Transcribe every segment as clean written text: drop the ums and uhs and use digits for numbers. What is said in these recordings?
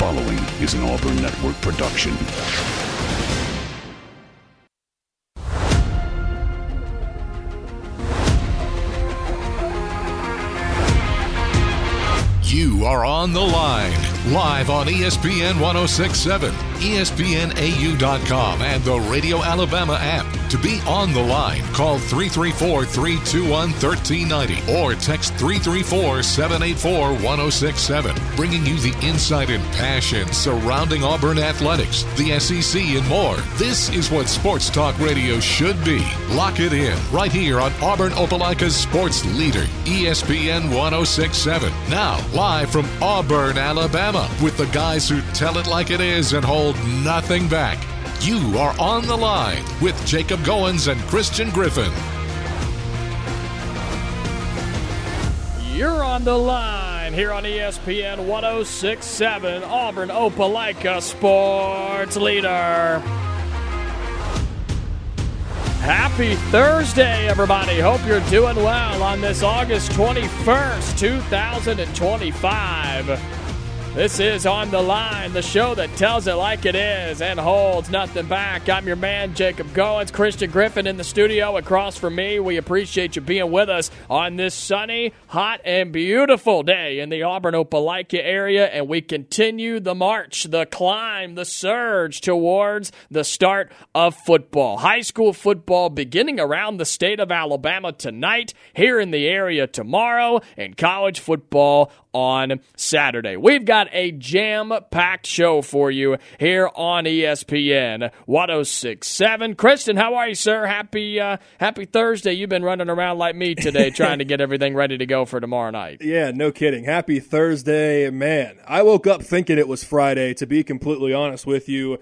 following is an Auburn Network production. You are on the line, live on ESPN 106.7, ESPNAU.com, and the Radio Alabama app. To be on the line, call 334-321-1390 or text 334-784-1067, bringing you the insight and passion surrounding Auburn athletics, the SEC, and more. This is what sports talk radio should be. Lock it in right here on Auburn Opelika's sports leader, ESPN 106.7. Now, live from Auburn, Alabama, with the guys who tell it like it is and hold nothing back. You are on the line with Jacob Goins and Christian Griffin. You're on the line here on ESPN 106.7, Auburn Opelika sports leader. Happy Thursday, everybody. Hope you're doing well on this August 21st, 2025. This is On the Line, the show that tells it like it is and holds nothing back. I'm your man, Jacob Goins. Christian Griffin in the studio across from me. We appreciate you being with us on this sunny, hot, and beautiful day in the Auburn Opelika area, and we continue the march, the climb, the surge towards the start of football. High school football beginning around the state of Alabama tonight, here in the area tomorrow, and college football on Saturday. We've got a jam-packed show for you here on ESPN 106.7. Kristen, how are you, sir? Happy Thursday. You've been running around like me today trying to get everything ready to go for tomorrow night. Yeah, no kidding. Happy Thursday. Man, I woke up thinking it was Friday, to be completely honest with you,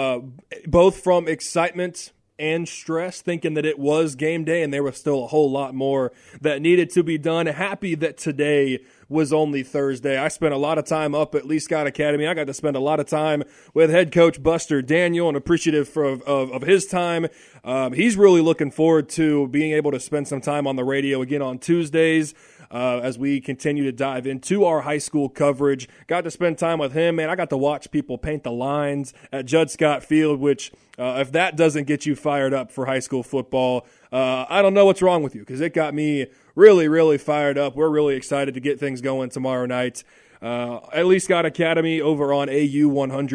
both from excitement and stress, thinking that it was game day and there was still a whole lot more that needed to be done. Happy that today was only Thursday. I spent a lot of time up at Lee Scott Academy. I got to spend a lot of time with head coach Buster Daniel and appreciative of his time. He's really looking forward to being able to spend some time on the radio again on Tuesdays. As we continue to dive into our high school coverage. Got to spend time with him, man. I got to watch people paint the lines at Judd Scott Field, which if that doesn't get you fired up for high school football, I don't know what's wrong with you, because it got me really, really fired up. We're really excited to get things going tomorrow night. At Lee Scott Academy over on AU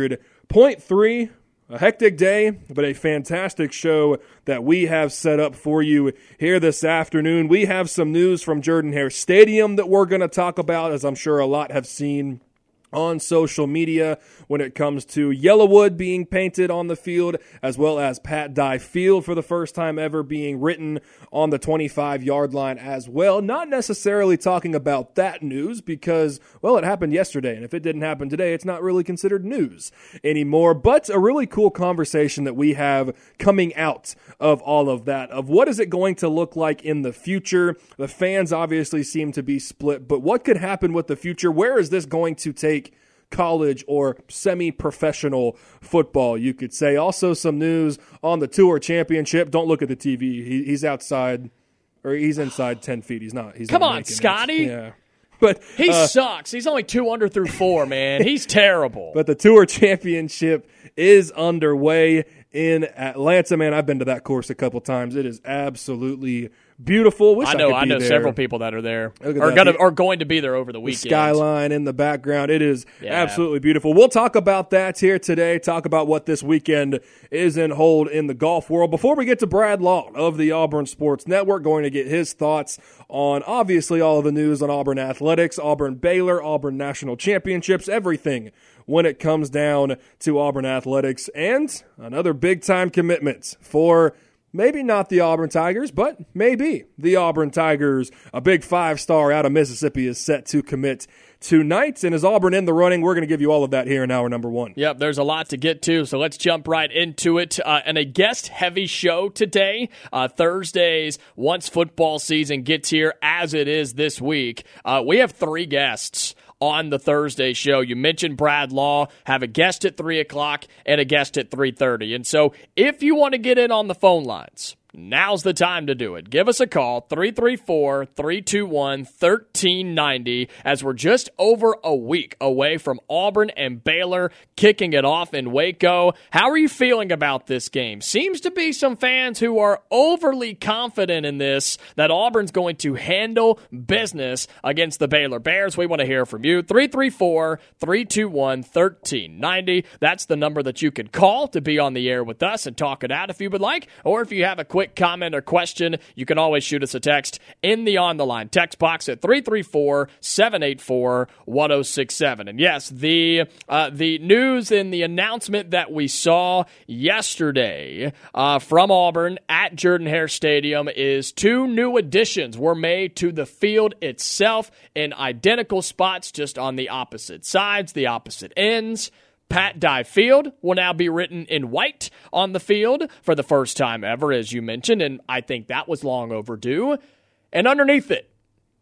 100.3. A hectic day, but a fantastic show that we have set up for you here this afternoon. We have some news from Jordan-Hare Stadium that we're going to talk about, as I'm sure a lot have seen on social media when it comes to Yellowwood being painted on the field, as well as Pat Dye Field for the first time ever being written on the 25-yard line as well. Not necessarily talking about that news because, well, it happened yesterday, and if it didn't happen today, it's not really considered news anymore. But a really cool conversation that we have coming out of all of that, of what is it going to look like in the future. The fans obviously seem to be split, but what could happen with the future? Where is this going to take college or semi-professional football, you could say. Also some news on the tour championship. Don't look at the TV. He's outside, or he's inside 10 feet. He's not. Come on, Scotty. Yeah. But he sucks. He's only 2 under through 4, man. He's terrible. But the tour championship is underway in Atlanta, man. I've been to that course a couple times. It is absolutely beautiful. I know several people that are there, are going to be there over the weekend. The skyline in the background. It is absolutely beautiful. We'll talk about that here today, talk about what this weekend is in hold in the golf world. Before we get to Brad Law of the Auburn Sports Network, going to get his thoughts on obviously all of the news on Auburn athletics, Auburn Baylor, Auburn National Championships, everything when it comes down to Auburn athletics, and another big-time commitment for maybe not the Auburn Tigers, but maybe the Auburn Tigers. A big 5-star out of Mississippi is set to commit tonight. And is Auburn in the running? We're going to give you all of that here in hour number 1. Yep, there's a lot to get to, so let's jump right into it. And a guest-heavy show today. Thursdays, once football season gets here, as it is this week, we have 3 guests on the Thursday show. You mentioned Brad Law, have a guest at 3 o'clock and a guest at 3:30. And so if you want to get in on the phone lines, Now's the time to do it. Give us a call, 334-321-1390, as we're just over a week away from Auburn and Baylor kicking it off in Waco. How are you feeling about this game? Seems to be some fans who are overly confident in this, that Auburn's going to handle business against the Baylor Bears. We want to hear from you. 334-321-1390. That's the number that you can call to be on the air with us and talk it out if you would like, or if you have a quick comment or question, you can always shoot us a text in the On the Line text box at 334-784-1067. And yes, the news and the announcement that we saw yesterday from Auburn at Jordan-Hare Stadium is 2 new additions were made to the field itself in identical spots, just on the opposite sides, the opposite ends. Pat Dye Field will now be written in white on the field for the first time ever, as you mentioned, and I think that was long overdue. And underneath it,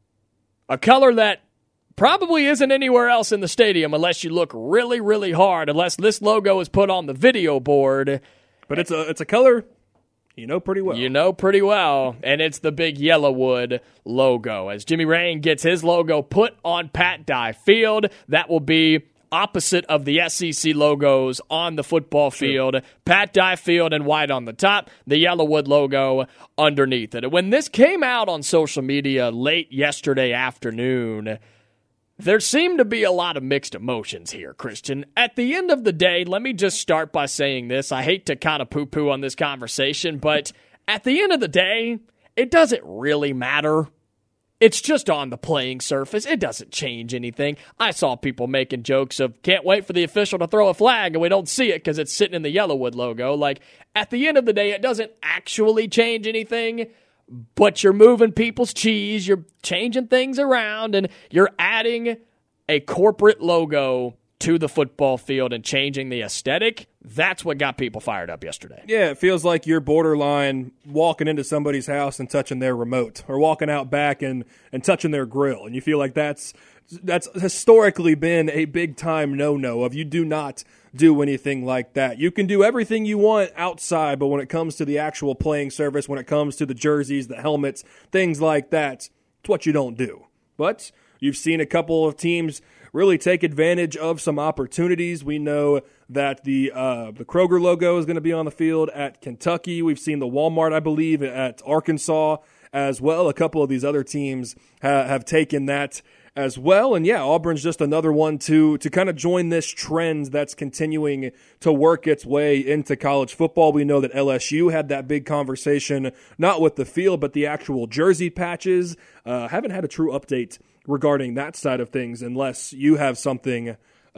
a color that probably isn't anywhere else in the stadium unless you look really, really hard, unless this logo is put on the video board. But it's a color you know pretty well. You know pretty well, and it's the big Yellowwood logo. As Jimmy Rain gets his logo put on Pat Dye Field, that will be opposite of the SEC logos on the football field. Sure. Pat Dye Field in white on the top, the Yellowwood logo underneath it. When this came out on social media late yesterday afternoon, there seemed to be a lot of mixed emotions here, Christian. At the end of the day, let me just start by saying this. I hate to kind of poo-poo on this conversation, but at the end of the day, it doesn't really matter. It's just on the playing surface. It doesn't change anything. I saw people making jokes of, can't wait for the official to throw a flag, and we don't see it because it's sitting in the Yellowwood logo. Like, at the end of the day, it doesn't actually change anything, but you're moving people's cheese, you're changing things around, and you're adding a corporate logo to the football field and changing the aesthetic. That's what got people fired up yesterday. Yeah, it feels like you're borderline walking into somebody's house and touching their remote, or walking out back and touching their grill. And you feel like that's historically been a big-time no-no of you do not do anything like that. You can do everything you want outside, but when it comes to the actual playing surface, when it comes to the jerseys, the helmets, things like that, it's what you don't do. But you've seen a couple of teams really take advantage of some opportunities. We know that the Kroger logo is going to be on the field at Kentucky. We've seen the Walmart, I believe, at Arkansas as well. A couple of these other teams have taken that as well. And yeah, Auburn's just another one to kind of join this trend that's continuing to work its way into college football. We know that LSU had that big conversation, not with the field, but the actual jersey patches. Haven't had a true update regarding that side of things unless you have something,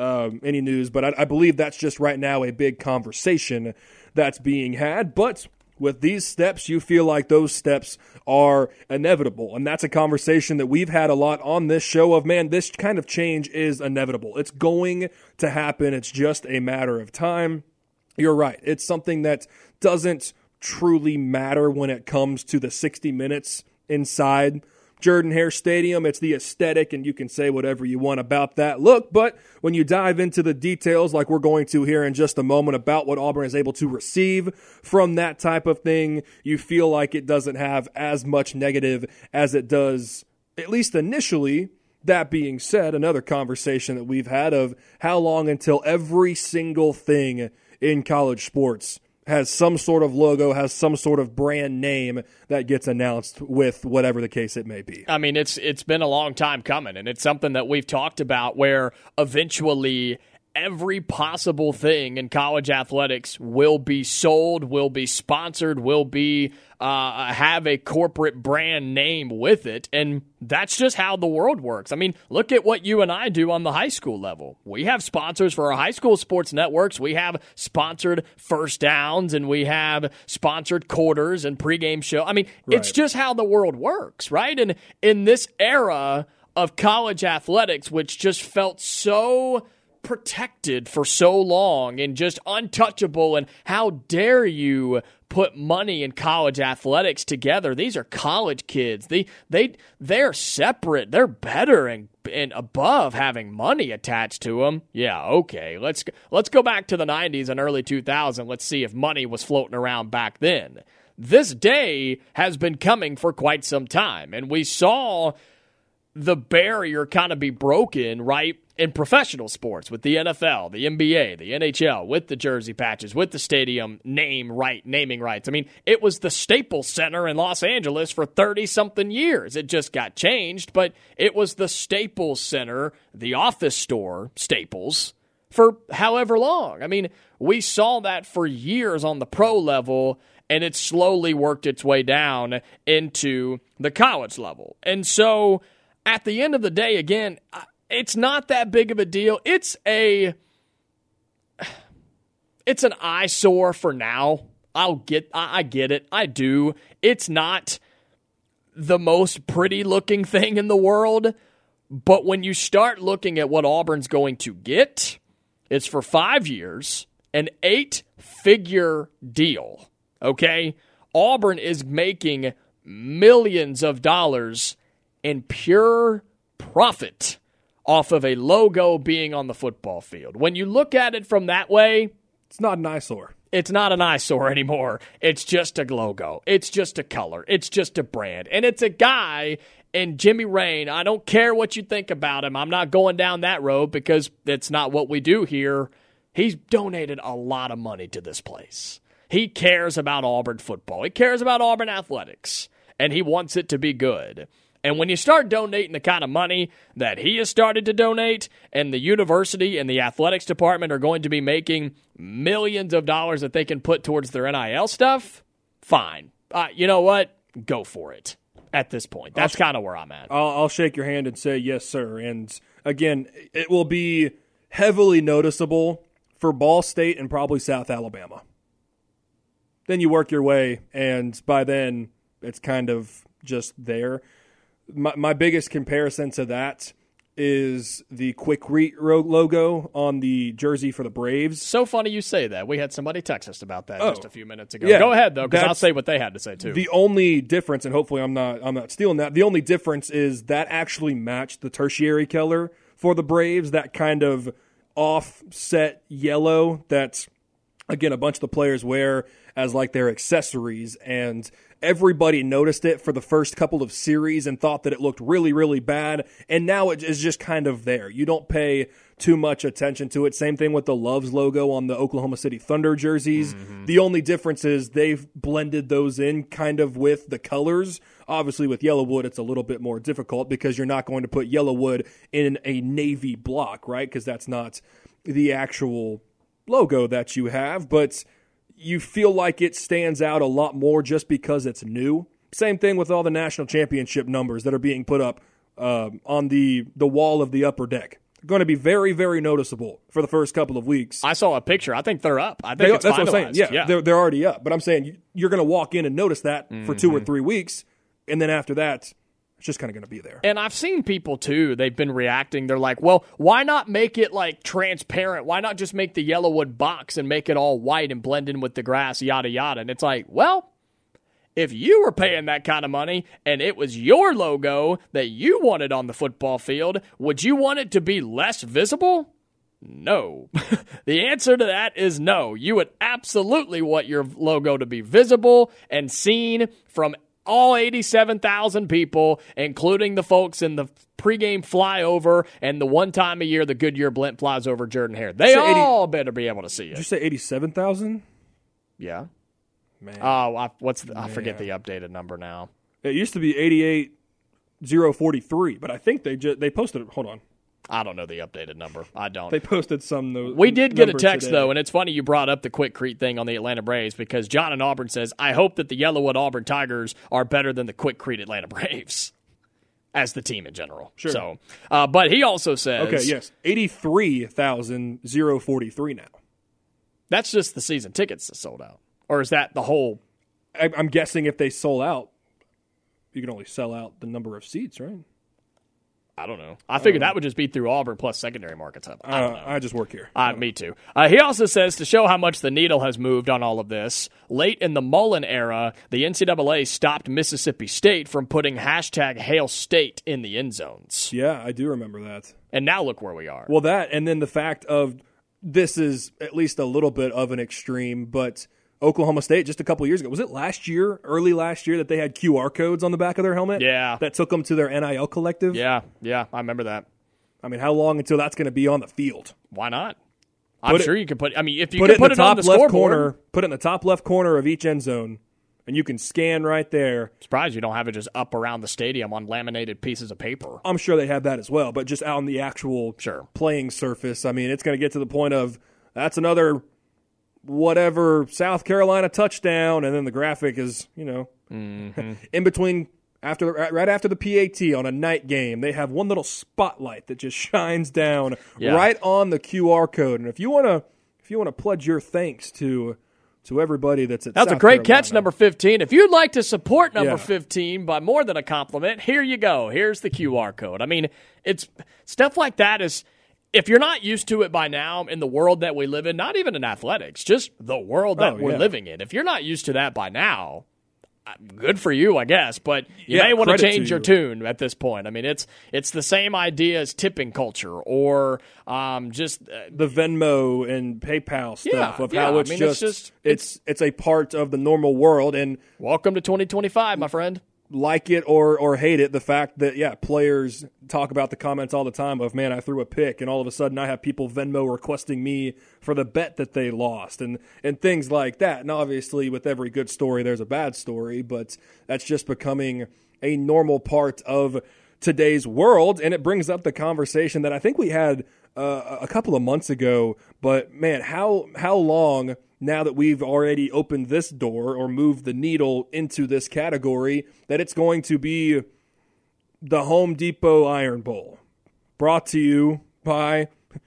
any news. But I believe that's just right now a big conversation that's being had. But with these steps, you feel like those steps are inevitable. And that's a conversation that we've had a lot on this show of, man, this kind of change is inevitable. It's going to happen. It's just a matter of time. You're right. It's something that doesn't truly matter when it comes to the 60 minutes inside Jordan-Hare Stadium. It's the aesthetic, and you can say whatever you want about that look, but when you dive into the details like we're going to here in just a moment about what Auburn is able to receive from that type of thing, you feel like it doesn't have as much negative as it does, at least initially. That being said, another conversation that we've had of how long until every single thing in college sports has some sort of logo, has some sort of brand name that gets announced with whatever the case it may be. I mean, it's been a long time coming, and it's something that we've talked about where eventually every possible thing in college athletics will be sold, will be sponsored, will be have a corporate brand name with it, and that's just how the world works. I mean, look at what you and I do on the high school level. We have sponsors for our high school sports networks. We have sponsored first downs, and we have sponsored quarters and pregame show. I mean, It's just how the world works, right? And in this era of college athletics, which just felt so protected for so long and just untouchable, and how dare you put money in college athletics together? These are college kids. They're separate. They're better and above having money attached to them. Yeah, okay. Let's go back to the 90s and early 2000s. Let's see if money was floating around back then. this day has been coming for quite some time. And we saw the barrier kind of be broken, right, in professional sports with the NFL, the NBA, the NHL, with the jersey patches, with the stadium naming rights. I mean, it was the Staples Center in Los Angeles for 30-something years. It just got changed, but it was the Staples Center, the office store, Staples, for however long. I mean, we saw that for years on the pro level, and it slowly worked its way down into the college level. And so at the end of the day, again, it's not that big of a deal. It's an eyesore for now. I get it. I do. It's not the most pretty looking thing in the world, but when you start looking at what Auburn's going to get, it's for 5 years, an 8-figure deal. Okay? Auburn is making millions of dollars in pure profit off of a logo being on the football field. When you look at it from that way, it's not an eyesore. It's not an eyesore anymore. It's just a logo. It's just a color. It's just a brand. And it's a guy, and Jimmy Rain, I don't care what you think about him. I'm not going down that road because it's not what we do here. He's donated a lot of money to this place. He cares about Auburn football. He cares about Auburn athletics, and he wants it to be good. And when you start donating the kind of money that he has started to donate, and the university and the athletics department are going to be making millions of dollars that they can put towards their NIL stuff, fine. You know what? Go for it at this point. That's kind of where I'm at. I'll shake your hand and say yes, sir. And again, it will be heavily noticeable for Ball State and probably South Alabama. Then you work your way, and by then it's kind of just there. My biggest comparison to that is the Quick Read logo on the jersey for the Braves. So funny you say that. We had somebody text us about that just a few minutes ago. Yeah, go ahead, though, because I'll say what they had to say, too. The only difference, and hopefully I'm not stealing that, the only difference is that actually matched the tertiary color for the Braves, that kind of offset yellow that, again, a bunch of the players wear as like their accessories, and everybody noticed it for the first couple of series and thought that it looked really, really bad, and now it is just kind of there. You don't pay too much attention to it. Same thing with the Loves logo on the Oklahoma City Thunder jerseys. Mm-hmm. The only difference is they've blended those in kind of with the colors. Obviously, with Yellowwood, it's a little bit more difficult because you're not going to put Yellowwood in a navy block, right? Because that's not the actual logo that you have, but you feel like it stands out a lot more just because it's new. Same thing with all the national championship numbers that are being put up on the wall of the upper deck. Going to be very, very noticeable for the first couple of weeks. I saw a picture. I think they're up. I think it's that's finalized. What I'm saying. Yeah. They're already up. But I'm saying you're going to walk in and notice that for 2 or 3 weeks, and then after that, it's just kind of going to be there. And I've seen people, too, they've been reacting. They're like, well, why not make it, like, transparent? Why not just make the Yellowwood box and make it all white and blend in with the grass, yada, yada? And it's like, well, if you were paying that kind of money and it was your logo that you wanted on the football field, would you want it to be less visible? No. The answer to that is no. You would absolutely want your logo to be visible and seen from all 87,000 people, including the folks in the pregame flyover and the one time a year the Goodyear blimp flies over Jordan-Hare. They all better be able to see it. Did you say 87,000? Yeah. Man. Oh, I forget the updated number now. It used to be 88,043, but I think they posted it. Hold on. I don't know the updated number. I don't. They posted some. We did get a text, today, though, and it's funny you brought up the Quick Creek thing on the Atlanta Braves because John in Auburn says, I hope that the Yellowwood Auburn Tigers are better than the Quick Creek Atlanta Braves as the team in general. Sure. So, but he also says... Okay, yes. 83,043 now. That's just the season tickets that sold out. Or is that the whole... I'm guessing if they sold out, you can only sell out the number of seats, right? I don't know. I figured that would just be through Auburn plus secondary markets. I don't know. I just work here. Me too. He also says to show how much the needle has moved on all of this, late in the Mullen era, the NCAA stopped Mississippi State from putting #Hail State in the end zones. Yeah, I do remember that. And now look where we are. Well, that, and then the fact of this is at least a little bit of an extreme, but Oklahoma State just a couple years ago. Was it early last year, that they had QR codes on the back of their helmet? Yeah. That took them to their NIL collective? Yeah, I remember that. I mean, how long until that's going to be on the field? Why not? I'm sure you can put. I mean, if you put can it put in the it on top the left scoreboard, corner, put it in the top left corner of each end zone, and you can scan right there. Surprised you don't have it just up around the stadium on laminated pieces of paper. I'm sure they have that as well, but just out on the actual playing surface. I mean, it's going to get to the point of that's another whatever South Carolina touchdown, and then the graphic is in between. Right after the PAT on a night game, they have one little spotlight that just shines down right on the QR code. And if you want to pledge your thanks to everybody that's at That's South a great Carolina. catch, number 15. If you'd like to support number 15 by more than a compliment, here you go. Here's the QR code. I mean, it's stuff like that is, if you're not used to it by now in the world that we live in, not even in athletics, just the world that we're living in. If you're not used to that by now, good for you, I guess, but you may want to change your tune at this point. I mean, it's the same idea as tipping culture or just the Venmo and PayPal stuff of how it's a part of the normal world. And welcome to 2025, my friend. Like it or hate it, the fact that, players talk about the comments all the time of, man, I threw a pick, and all of a sudden I have people Venmo requesting me for the bet that they lost and things like that. And obviously with every good story, there's a bad story, but that's just becoming a normal part of today's world. And it brings up the conversation that I think we had a couple of months ago, but man, how long now that we've already opened this door or moved the needle into this category, that it's going to be the Home Depot Iron Bowl, brought to you by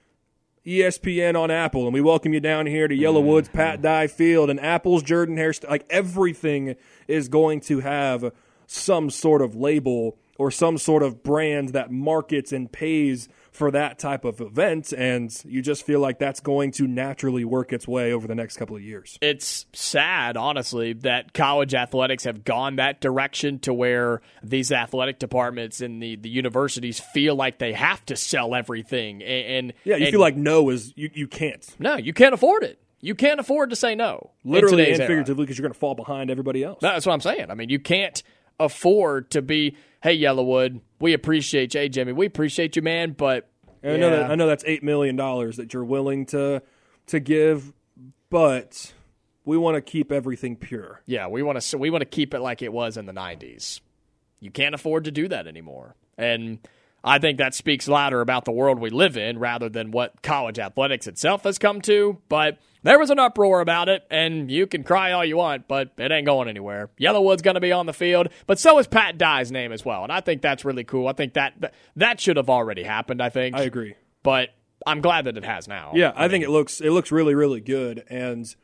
ESPN on Apple. And we welcome you down here to Yellow Woods, Pat Dye Field, and Apple's Jordan Hare. Like, everything is going to have some sort of label or some sort of brand that markets and pays for that type of event, and you just feel like that's going to naturally work its way over the next couple of years. It's sad, honestly, that college athletics have gone that direction to where these athletic departments in the universities feel like they have to sell everything. You feel like no is you can't. No, you can't afford it. You can't afford to say no. Literally and figuratively, because you're going to fall behind everybody else. That's what I'm saying. I mean, you can't afford to be, hey, Yellowwood, we appreciate you. Hey, Jimmy, we appreciate you, man, but I know that's $8 million that you're willing to give, but we want to keep everything pure. Yeah, we want to keep it like it was in the 90s. You can't afford to do that anymore. And I think that speaks louder about the world we live in rather than what college athletics itself has come to. But there was an uproar about it, and you can cry all you want, but it ain't going anywhere. Yellowwood's going to be on the field, but so is Pat Dye's name as well, and I think that's really cool. I think that should have already happened, I think. I agree. But I'm glad that it has now. Yeah, I think it looks really, really good, and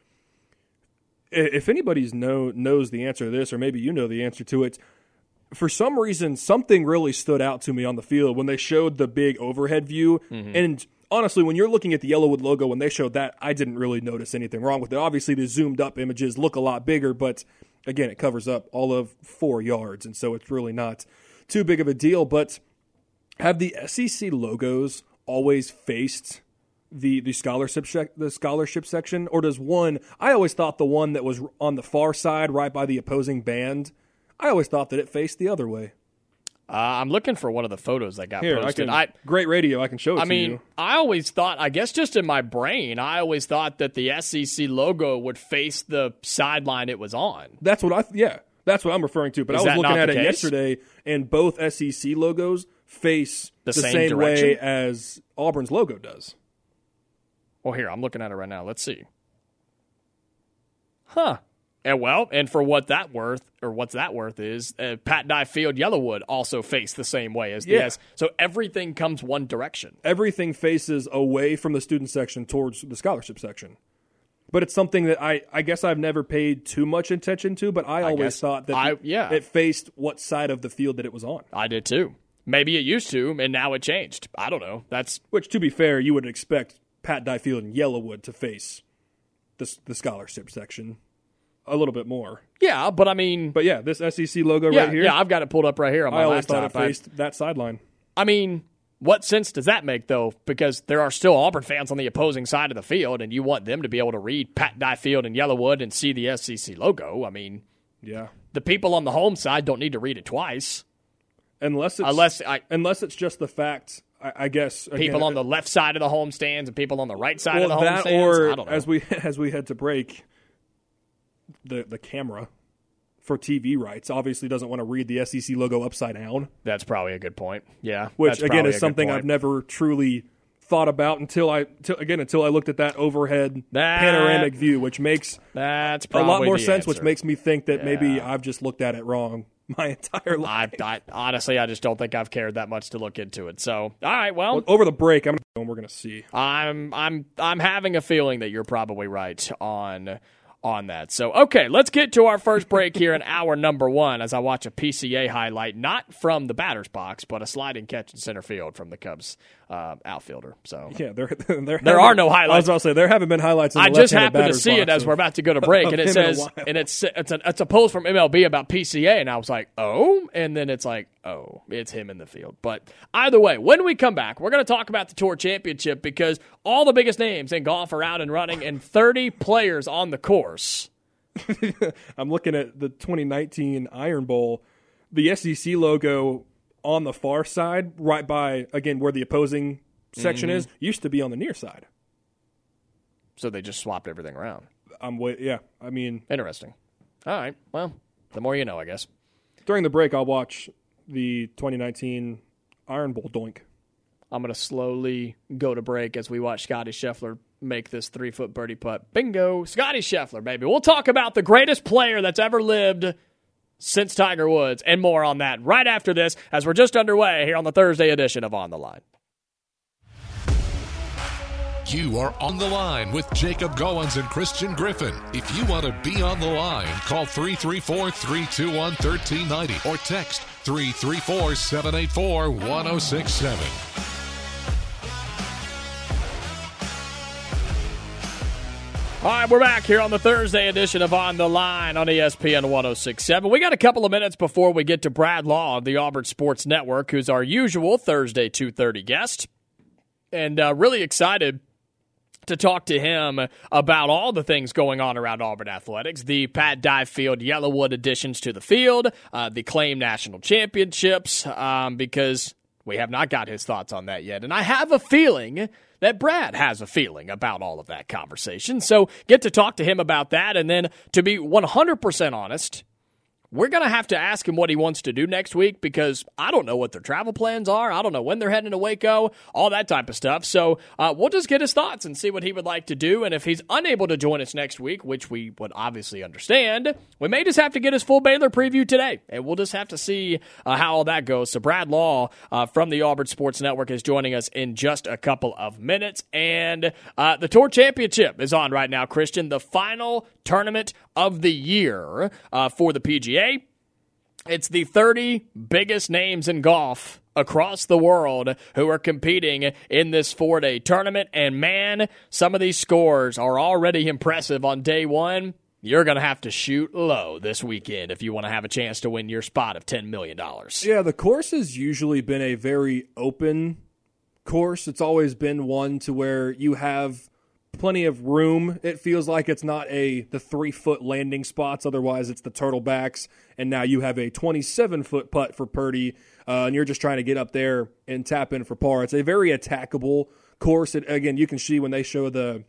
if anybody knows the answer to this, or maybe you know the answer to it, for some reason, something really stood out to me on the field when they showed the big overhead view. Mm-hmm. And honestly, when you're looking at the Yellowwood logo, when they showed that, I didn't really notice anything wrong with it. Obviously, the zoomed-up images look a lot bigger, but again, it covers up all of 4 yards, and so it's really not too big of a deal. But have the SEC logos always faced the scholarship section, or does one? I always thought the one that was on the far side, right by the opposing band, I always thought that it faced the other way. I'm looking for one of the photos that got posted. Great radio, I can show it to you. I always thought, I guess just in my brain, I always thought that the SEC logo would face the sideline it was on. That's what that's what I'm referring to. But I was looking at it yesterday, and both SEC logos face the same way as Auburn's logo does. Well, here, I'm looking at it right now. Let's see. Huh. And for what's that worth is Pat Dye Field Yellowwood also face the same way as the S. So everything comes one direction. Everything faces away from the student section towards the scholarship section. But it's something that I guess I've never paid too much attention to, but I always thought that it faced what side of the field that it was on. I did too. Maybe it used to, and now it changed. I don't know. Which, to be fair, you would expect Pat Dye Field and Yellowwood to face the scholarship section a little bit more. Yeah, but I mean... But yeah, this SEC logo right here. Yeah, I've got it pulled up right here on my laptop. I always thought it faced that sideline. I mean, What sense does that make, though? Because there are still Auburn fans on the opposing side of the field, and you want them to be able to read Pat Dye Field and Yellowwood and see the SEC logo. I mean, yeah, the people on the home side don't need to read it twice. Unless it's just the fact, I guess. Again, people on the left side of the home stands and people on the right side of the home stands. Or I don't know. as we head to break, the camera for TV rights obviously doesn't want to read the SEC logo upside down. That's probably a good point. Yeah, which again is something I've never truly thought about until I looked at that overhead panoramic view, which makes that's a lot more sense. Answer. Which makes me think that maybe I've just looked at it wrong my entire life. Honestly, I just don't think I've cared that much to look into it. So, all right, well, over the break, we're going to see. I'm having a feeling that you're probably right on that. So, okay, let's get to our first break here in hour number 1 as I watch a PCA highlight, not from the batter's box, but a sliding catch in center field from the Cubs outfielder. So yeah, there are no highlights. I was about to say there haven't been highlights. In the I just happened to see it as we're about to go to break, and it says, and it's a post from MLB about PCA, and I was like, oh, and then it's like, oh, it's him in the field. But either way, when we come back, we're going to talk about the Tour Championship because all the biggest names in golf are out and running, and 30 players on the course. I'm looking at the 2019 Iron Bowl, the SEC logo on the far side, right by, again, where the opposing section is, used to be on the near side. So they just swapped everything around. Interesting. All right. Well, the more you know, I guess. During the break, I'll watch the 2019 Iron Bowl doink. I'm going to slowly go to break as we watch Scotty Scheffler make this 3-foot birdie putt. Bingo. Scotty Scheffler, baby. We'll talk about the greatest player that's ever lived since Tiger Woods and more on that right after this as we're just underway here on the Thursday edition of On the Line. You are on the line with Jacob Goins and Christian Griffin. If you want to be on the line, call 334-321-1390 or text 334-784-1067. All right, we're back here on the Thursday edition of On the Line on ESPN 106.7. We got a couple of minutes before we get to Brad Law of the Auburn Sports Network, who's our usual Thursday 2:30 guest. And really excited to talk to him about all the things going on around Auburn athletics, the Pat Dye Field Yellowwood additions to the field, the claimed national championships, because we have not got his thoughts on that yet. And I have a feeling that Brad has a feeling about all of that conversation. So get to talk to him about that. And then to be 100% honest, we're going to have to ask him what he wants to do next week because I don't know what their travel plans are. I don't know when they're heading to Waco, all that type of stuff. So we'll just get his thoughts and see what he would like to do. And if he's unable to join us next week, which we would obviously understand, we may just have to get his full Baylor preview today. And we'll just have to see how all that goes. So Brad Law from the Auburn Sports Network is joining us in just a couple of minutes. And the Tour Championship is on right now, Christian, the final tournament of the year for the PGA. It's the 30 biggest names in golf across the world who are competing in this 4-day tournament. And man, some of these scores are already impressive on day one. You're going to have to shoot low this weekend if you want to have a chance to win your spot of $10 million. Yeah, the course has usually been a very open course. It's always been one to where you have plenty of room. It feels like it's not the 3-foot landing spots. Otherwise, it's the turtlebacks. And now you have a 27-foot putt for Purdy, and you're just trying to get up there and tap in for par. It's a very attackable course. Again, you can see when they show the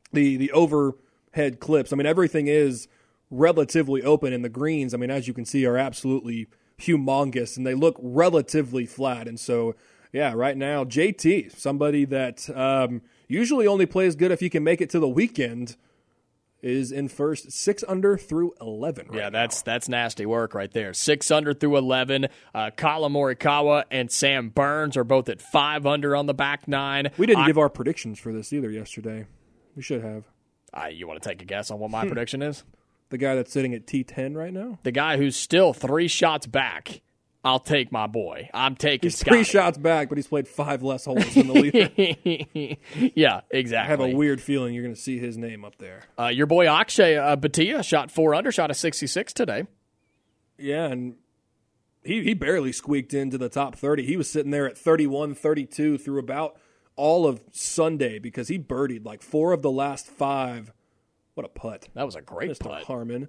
overhead clips. I mean, everything is relatively open, and the greens, I mean, as you can see, are absolutely humongous, and they look relatively flat. And so, yeah, right now, JT, somebody that usually only plays good if you can make it to the weekend, is in first, 6 under through 11 right now. That's nasty work right there. 6 under through 11. Colin Morikawa and Sam Burns are both at 5 under on the back nine. We didn't give our predictions for this either yesterday. We should have. You want to take a guess on what my prediction is? The guy that's sitting at T10 right now? The guy who's still 3 shots back. I'll take my boy. I'm taking He's Scotty. 3 shots back, but he's played 5 less holes than the leader. Yeah, exactly. I have a weird feeling you're going to see his name up there. Your boy Akshay Bhatia shot 4 under, shot a 66 today. Yeah, and he barely squeaked into the top 30. He was sitting there at 31, 32 through about all of Sunday because he birdied like 4 of the last 5. What a putt. That was a great Mr. putt. Harmon.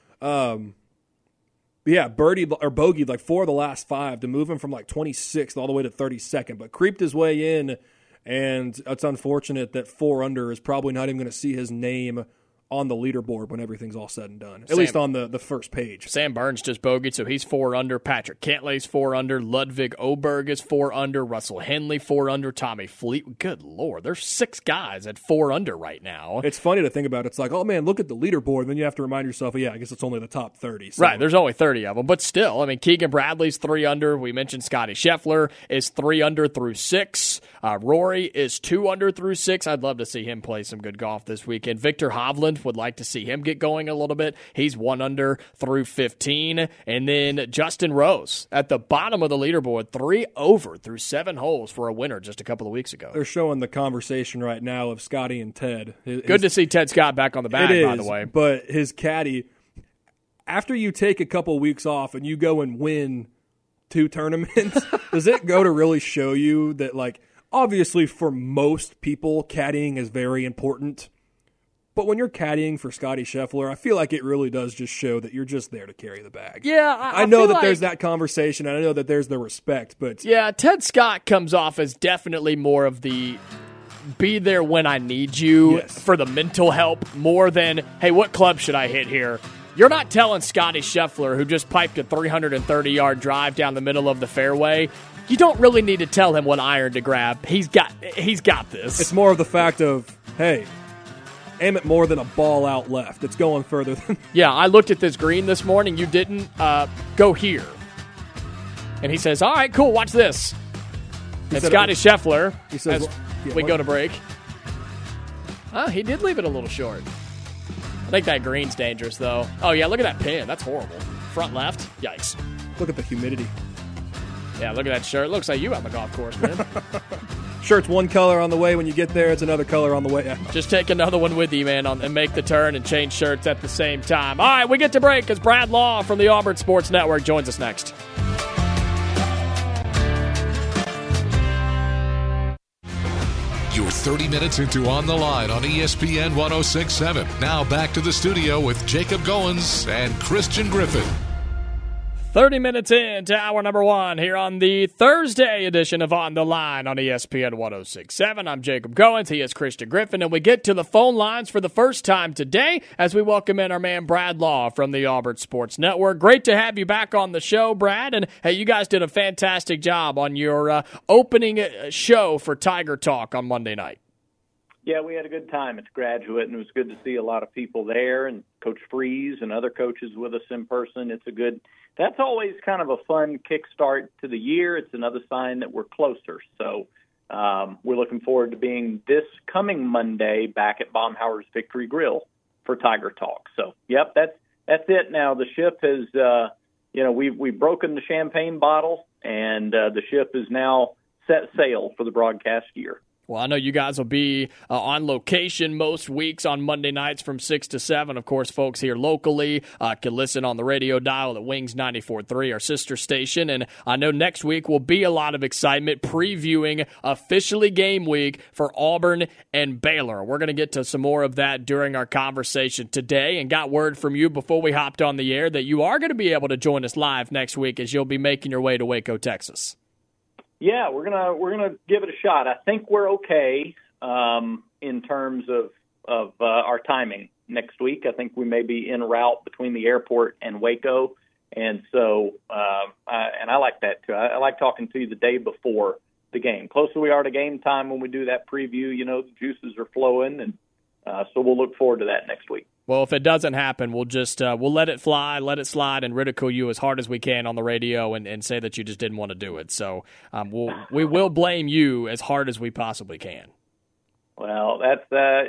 Yeah, bogeyed like 4 of the last 5 to move him from like 26th all the way to 32nd, but creeped his way in, and it's unfortunate that 4 under is probably not even going to see his name on the leaderboard when everything's all said and done, at least on the first page. Sam Burns just bogeyed, so he's 4 under. Patrick Cantlay's 4 under. Ludwig Oberg is 4 under. Russell Henley 4 under. Tommy Fleet. Good Lord, there's 6 guys at 4 under right now. It's funny to think about. It's like, oh man, look at the leaderboard. Then you have to remind yourself, I guess it's only the top 30. So. Right, there's only 30 of them, but still, I mean, Keegan Bradley's 3 under. We mentioned Scotty Scheffler is 3 under through 6. Rory is 2 under through 6. I'd love to see him play some good golf this weekend. Victor Hovland, would like to see him get going a little bit. He's 1 under through 15. And then Justin Rose at the bottom of the leaderboard, 3 over through 7 holes for a winner just a couple of weeks ago. They're showing the conversation right now of Scotty and Ted. Good to see Ted Scott back on the bag, by the way. But his caddy, after you take a couple weeks off and you go and win 2 tournaments, does it go to really show you that, like, obviously for most people, caddying is very important. But when you're caddying for Scotty Scheffler, I feel like it really does just show that you're just there to carry the bag. Yeah, I know that there's that conversation, and I know that there's the respect, but... Yeah, Ted Scott comes off as definitely more of the be there when I need you for the mental help, more than, hey, what club should I hit here? You're not telling Scotty Scheffler, who just piped a 330-yard drive down the middle of the fairway, you don't really need to tell him what iron to grab. He's got this. It's more of the fact of, hey... aim it more than a ball out left. It's going further than... Yeah, I looked at this green this morning. You didn't go here. And he says, all right, cool, watch this. And Scotty Scheffler, he says, as we go to break. He did leave it a little short. I think that green's dangerous, though. Oh, yeah, look at that pin. That's horrible. Front left. Yikes. Look at the humidity. Yeah, look at that shirt. Looks like you on the golf course, man. Shirt's one color on the way. When you get there, it's another color on the way. Just take another one with you, man, and make the turn and change shirts at the same time. All right, we get to break because Brad Law from the Auburn Sports Network joins us next. You're 30 minutes into On the Line on ESPN 106.7. Now back to the studio with Jacob Goins and Christian Griffin. 30 minutes into hour number 1 here on the Thursday edition of On the Line on ESPN 106.7. I'm Jacob Goins. He is Christian Griffin. And we get to the phone lines for the first time today as we welcome in our man Brad Law from the Auburn Sports Network. Great to have you back on the show, Brad. And, hey, you guys did a fantastic job on your opening show for Tiger Talk on Monday night. Yeah, we had a good time. It's graduate, and it was good to see a lot of people there, and Coach Freeze and other coaches with us in person. That's always kind of a fun kickstart to the year. It's another sign that we're closer. So we're looking forward to being this coming Monday back at Baumhauer's Victory Grill for Tiger Talk. So, yep, that's it now. The ship has, we've broken the champagne bottle, and the ship is now set sail for the broadcast year. Well, I know you guys will be on location most weeks on Monday nights from 6 to 7. Of course, folks here locally can listen on the radio dial at Wings 94.3, our sister station. And I know next week will be a lot of excitement previewing officially game week for Auburn and Baylor. We're going to get to some more of that during our conversation today, and got word from you before we hopped on the air that you are going to be able to join us live next week as you'll be making your way to Waco, Texas. Yeah, we're gonna give it a shot. I think we're okay in terms of our timing next week. I think we may be en route between the airport and Waco, and so I like that too. I like talking to you the day before the game. Closer we are to game time when we do that preview, the juices are flowing, and so we'll look forward to that next week. Well, if it doesn't happen, we'll just we'll let it fly, let it slide, and ridicule you as hard as we can on the radio and say that you just didn't want to do it. So we will blame you as hard as we possibly can. Well, that's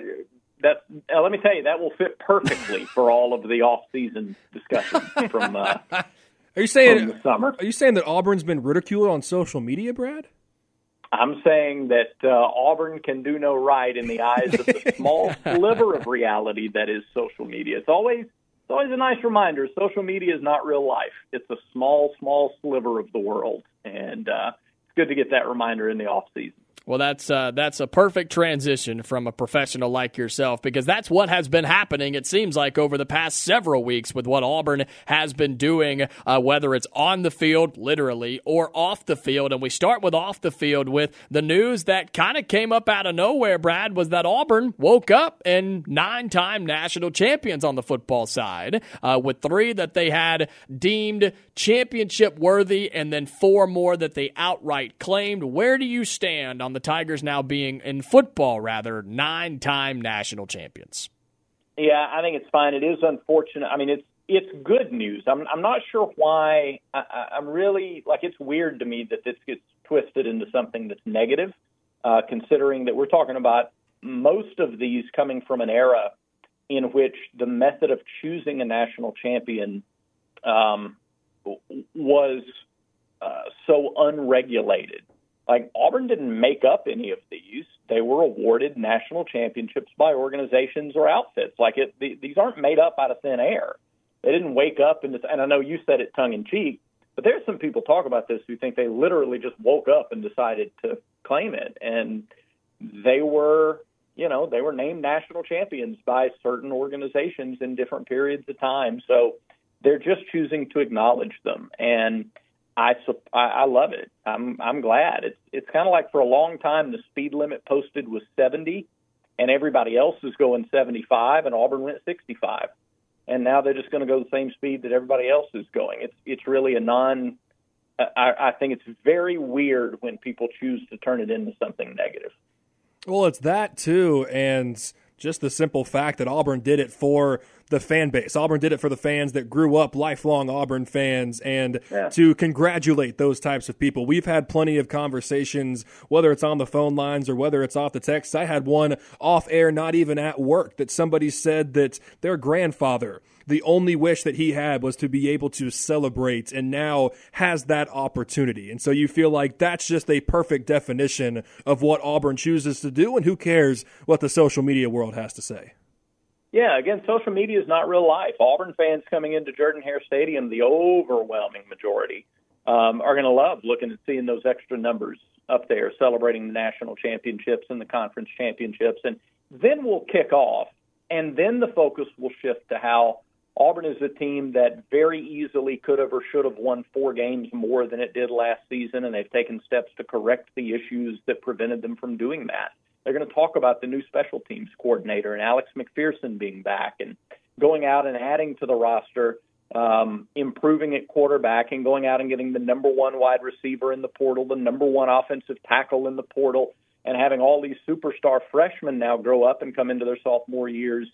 let me tell you, that will fit perfectly for all of the off-season discussion from Are you saying from the summer. Are you saying that Auburn's been ridiculed on social media, Brad? I'm saying that Auburn can do no right in the eyes of the small sliver of reality that is social media. It's always it's always a nice reminder. Social media is not real life. It's a small, small sliver of the world. And it's good to get that reminder in the off season. Well, that's a perfect transition from a professional like yourself, because that's what has been happening, it seems like, over the past several weeks with what Auburn has been doing, whether it's on the field, literally, or off the field. And we start with off the field with the news that kind of came up out of nowhere, Brad, was that Auburn woke up and 9-time national champions on the football side, with 3 that they had deemed championship worthy and then 4 more that they outright claimed. Where do you stand on the Tigers now being, in football rather, 9-time national champions? Yeah, I think it's fine. It is unfortunate. I mean, it's good news. I'm not sure why. I'm really, it's weird to me that this gets twisted into something that's negative, considering that we're talking about most of these coming from an era in which the method of choosing a national champion was so unregulated. Like, Auburn didn't make up any of these. They were awarded national championships by organizations or outfits. These aren't made up out of thin air. They didn't wake up and I know you said it tongue-in-cheek, but there's some people talk about this who think they literally just woke up and decided to claim it. And they were named national champions by certain organizations in different periods of time. So they're just choosing to acknowledge them. And I love it. I'm glad. It's kind of like, for a long time the speed limit posted was 70, and everybody else was going 75, and Auburn went 65. And now they're just going to go the same speed that everybody else is going. It's really I think it's very weird when people choose to turn it into something negative. Well, it's that too, and just the simple fact that Auburn did it for the fan base. Auburn did it for the fans that grew up lifelong Auburn fans, and to congratulate those types of people. We've had plenty of conversations, whether it's on the phone lines or whether it's off the text. I had one off air, not even at work, that somebody said that their grandfather, the only wish that he had was to be able to celebrate, and now has that opportunity. And so you feel like that's just a perfect definition of what Auburn chooses to do, and who cares what the social media world has to say. Yeah, again, social media is not real life. Auburn fans coming into Jordan-Hare Stadium, the overwhelming majority, are going to love looking and seeing those extra numbers up there, celebrating the national championships and the conference championships. And then we'll kick off, and then the focus will shift to how Auburn is a team that very easily could have or should have won 4 games more than it did last season, and they've taken steps to correct the issues that prevented them from doing that. They're going to talk about the new special teams coordinator and Alex McPherson being back, and going out and adding to the roster, improving at quarterback, and going out and getting the number 1 wide receiver in the portal, the number 1 offensive tackle in the portal, and having all these superstar freshmen now grow up and come into their sophomore years,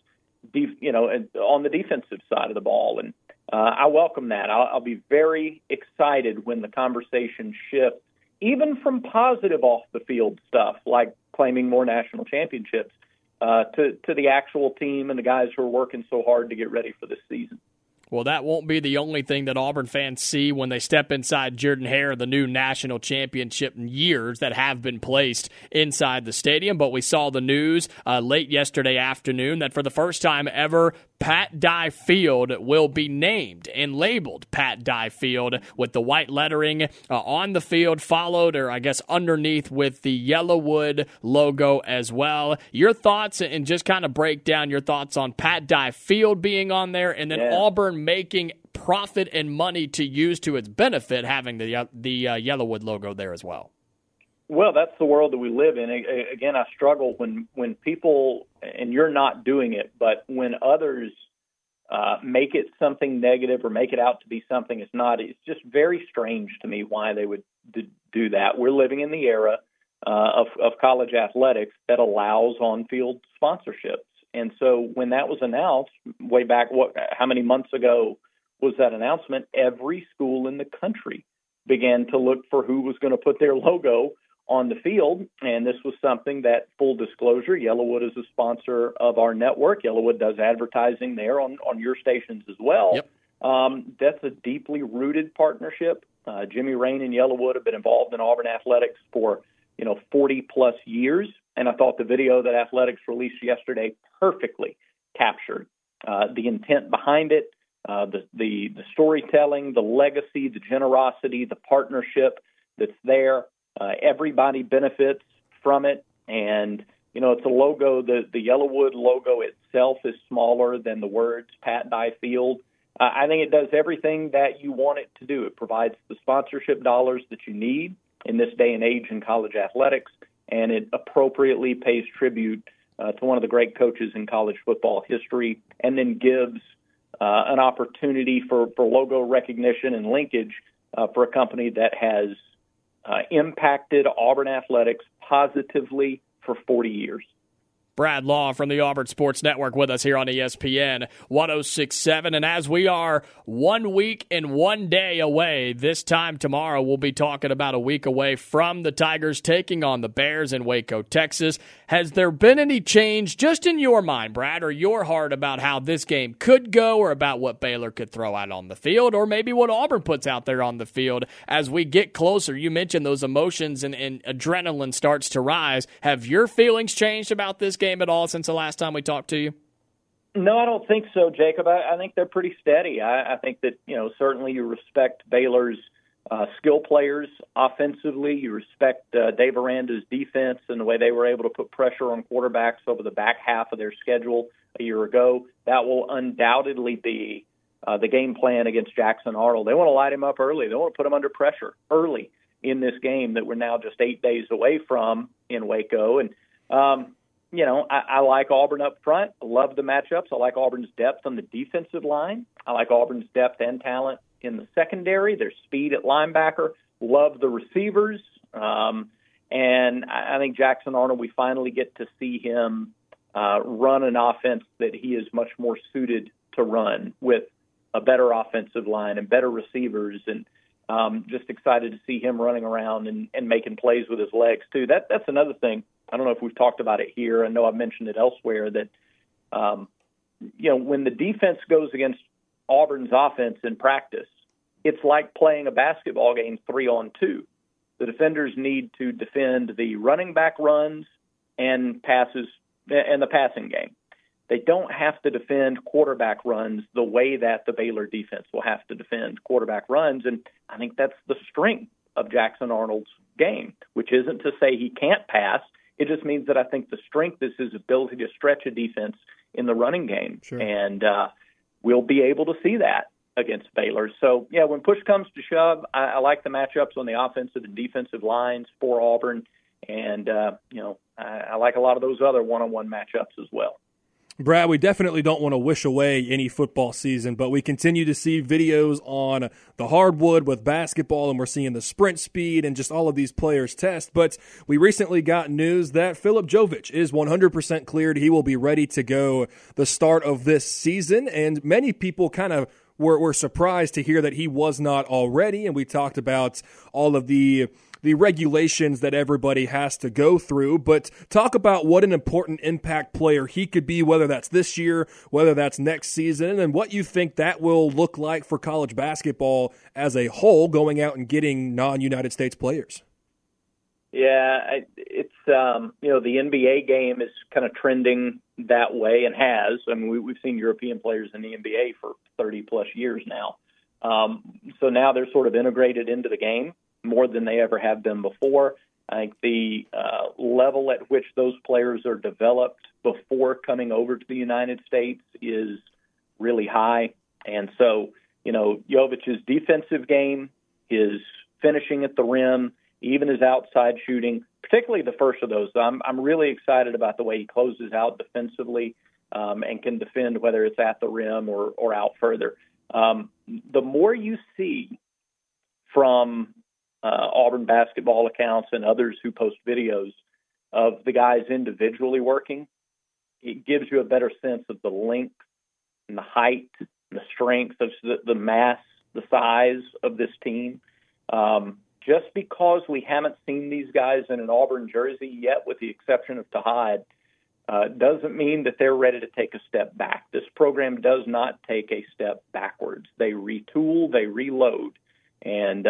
on the defensive side of the ball. And I welcome that. I'll be very excited when the conversation shifts, even from positive off-the-field stuff, like claiming more national championships, to the actual team and the guys who are working so hard to get ready for this season. Well, that won't be the only thing that Auburn fans see when they step inside Jordan-Hare, the new national championship years that have been placed inside the stadium. But we saw the news late yesterday afternoon that for the first time ever, Pat Dye Field will be named and labeled Pat Dye Field, with the white lettering on the field, followed, or I guess underneath, with the Yellowwood logo as well. Your thoughts, and just kind of break down your thoughts on Pat Dye Field being on there, and then Auburn making profit and money to use to its benefit, having the Yellowwood logo there as well. Well, that's the world that we live in. Again, I struggle when people, and you're not doing it, but when others make it something negative or make it out to be something it's not. It's just very strange to me why they would do that. We're living in the era of college athletics that allows on-field sponsorships. And so when that was announced way back, how many months ago was that announcement? Every school in the country began to look for who was going to put their logo on the field, and this was something that, full disclosure, Yellowwood is a sponsor of our network. Yellowwood does advertising there on your stations as well. Yep. That's a deeply rooted partnership. Jimmy Rain and Yellowwood have been involved in Auburn athletics for 40-plus years, and I thought the video that Athletics released yesterday perfectly captured the intent behind it, the storytelling, the legacy, the generosity, the partnership that's there. Everybody benefits from it. And, it's a logo. The Yellowwood logo itself is smaller than the words Pat Dye Field. I think it does everything that you want it to do. It provides the sponsorship dollars that you need in this day and age in college athletics, and it appropriately pays tribute to one of the great coaches in college football history, and then gives an opportunity for logo recognition and linkage for a company that has impacted Auburn athletics positively for 40 years. Brad Law from the Auburn Sports Network with us here on ESPN 106.7. And as we are 1 week and 1 day away, this time tomorrow we'll be talking about a week away from the Tigers taking on the Bears in Waco, Texas. Has there been any change just in your mind, Brad, or your heart about how this game could go, or about what Baylor could throw out on the field, or maybe what Auburn puts out there on the field as we get closer? You mentioned those emotions and adrenaline starts to rise. Have your feelings changed about this game at all since the last time we talked to you? No, I don't think so, Jacob. I think they're pretty steady. I think that, certainly you respect Baylor's skill players offensively. You respect Dave Aranda's defense and the way they were able to put pressure on quarterbacks over the back half of their schedule a year ago. That will undoubtedly be the game plan against Jackson Arnold. They want to light him up early. They want to put him under pressure early in this game that we're now just 8 days away from in Waco. And, I like Auburn up front. I love the matchups. I like Auburn's depth on the defensive line. I like Auburn's depth and talent in the secondary, their speed at linebacker. Love the receivers. And I think Jackson Arnold, we finally get to see him run an offense that he is much more suited to run, with a better offensive line and better receivers. And just excited to see him running around and making plays with his legs, too. That's another thing. I don't know if we've talked about it here. I know I've mentioned it elsewhere that, when the defense goes against Auburn's offense in practice, it's like playing a basketball game 3-on-2. The defenders need to defend the running back runs and passes and the passing game. They don't have to defend quarterback runs the way that the Baylor defense will have to defend quarterback runs. And I think that's the strength of Jackson Arnold's game, which isn't to say he can't pass. It just means that I think the strength is his ability to stretch a defense in the running game. Sure. And we'll be able to see that against Baylor. So, when push comes to shove, I like the matchups on the offensive and defensive lines for Auburn. And, I like a lot of those other one-on-one matchups as well. Brad, we definitely don't want to wish away any football season, but we continue to see videos on the hardwood with basketball, and we're seeing the sprint speed and just all of these players test. But we recently got news that Filip Jovic is 100% cleared. He will be ready to go the start of this season, and many people kind of were surprised to hear that he was not already, and we talked about all of the regulations that everybody has to go through, but talk about what an important impact player he could be, whether that's this year, whether that's next season, and what you think that will look like for college basketball as a whole, going out and getting non-United States players. Yeah, it's, the NBA game is kind of trending that way and has. I mean, we've seen European players in the NBA for 30-plus years now. So now they're sort of integrated into the game more than they ever have been before. I think the level at which those players are developed before coming over to the United States is really high. And so, Jovic's defensive game, his finishing at the rim, even his outside shooting, particularly the first of those. I'm really excited about the way he closes out defensively and can defend whether it's at the rim or out further. The more you see from Auburn basketball accounts and others who post videos of the guys individually working, it gives you a better sense of the length and the height and the strength of the mass, the size of this team. Just because we haven't seen these guys in an Auburn jersey yet, with the exception of Tahad, doesn't mean that they're ready to take a step back. This program does not take a step backwards. They retool, they reload. And,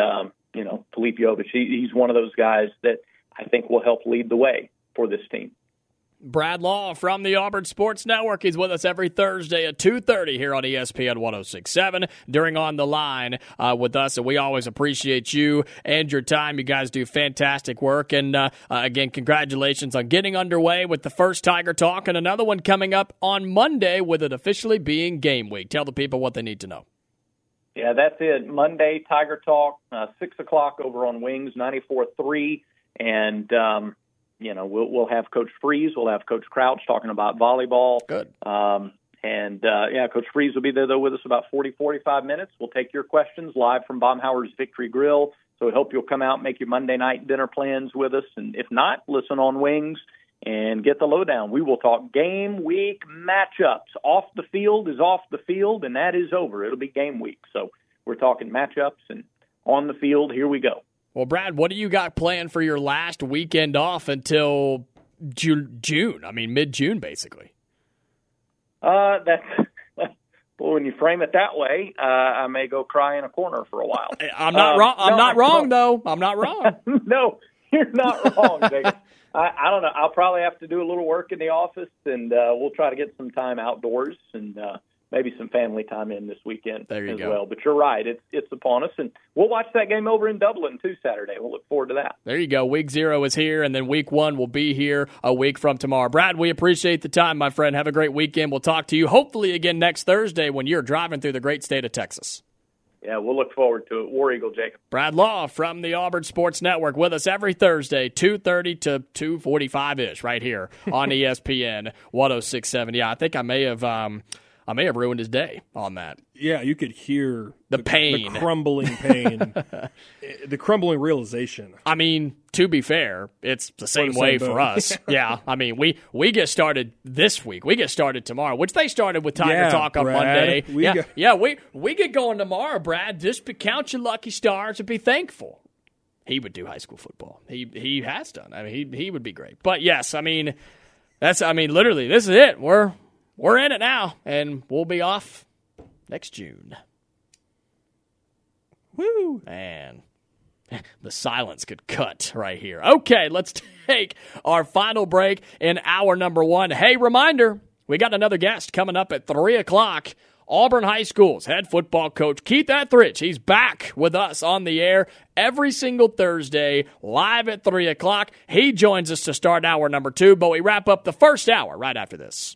Filip Jovic, he's one of those guys that I think will help lead the way for this team. Brad Law from the Auburn Sports Network. He's with us every Thursday at 2:30 here on ESPN 106.7 during On the Line with us, and we always appreciate you and your time. You guys do fantastic work, and again, congratulations on getting underway with the first Tiger Talk and another one coming up on Monday with it officially being game week. Tell the people what they need to know. Yeah, that's it. Monday, Tiger Talk, 6 o'clock over on Wings 94.3, and we'll have Coach Freeze, we'll have Coach Crouch talking about volleyball. Good. Coach Freeze will be there, though, with us about 45 minutes. We'll take your questions live from Baumhauer's Victory Grill. So we hope you'll come out and make your Monday night dinner plans with us. And if not, listen on Wings and get the lowdown. We will talk game week matchups. Off the field is off the field, and that is over. It'll be game week. So we're talking matchups, and on the field, here we go. Well, Brad, what do you got planned for your last weekend off until June? I mean, mid-June, basically. Well, when you frame it that way, I may go cry in a corner for a while. I'm not wrong. I'm not wrong, though. I'm not wrong. No, you're not wrong, Jacob. I don't know. I'll probably have to do a little work in the office, and we'll try to get some time outdoors and maybe some family time in this weekend as well. But you're right. It's upon us, and we'll watch that game over in Dublin, too, Saturday. We'll look forward to that. There you go. Week 0 is here, and then week 1 will be here a week from tomorrow. Brad, we appreciate the time, my friend. Have a great weekend. We'll talk to you hopefully again next Thursday when you're driving through the great state of Texas. Yeah, we'll look forward to it. War Eagle, Jacob. Brad Law from the Auburn Sports Network with us every Thursday, 2:30 to 2:45-ish right here on ESPN 106.7. Yeah, I think I may have ruined his day on that. Yeah, you could hear the pain. The crumbling pain, the crumbling realization. I mean, to be fair, it's the same way for us. Yeah, I mean, we get started this week. We get started tomorrow, which they started with Tiger Talk on Monday. We get going tomorrow, Brad. Just count your lucky stars and be thankful. He would do high school football. He has done. I mean, he would be great. But yes, I mean, literally, this is it. We're in it now, and we'll be off next June. Woo! Man, the silence could cut right here. Okay, let's take our final break in hour number 1. Hey, reminder, we got another guest coming up at 3 o'clock. Auburn High School's head football coach, Keith Etheridge. He's back with us on the air every single Thursday, live at 3 o'clock. He joins us to start hour number 2, but we wrap up the first hour right after this.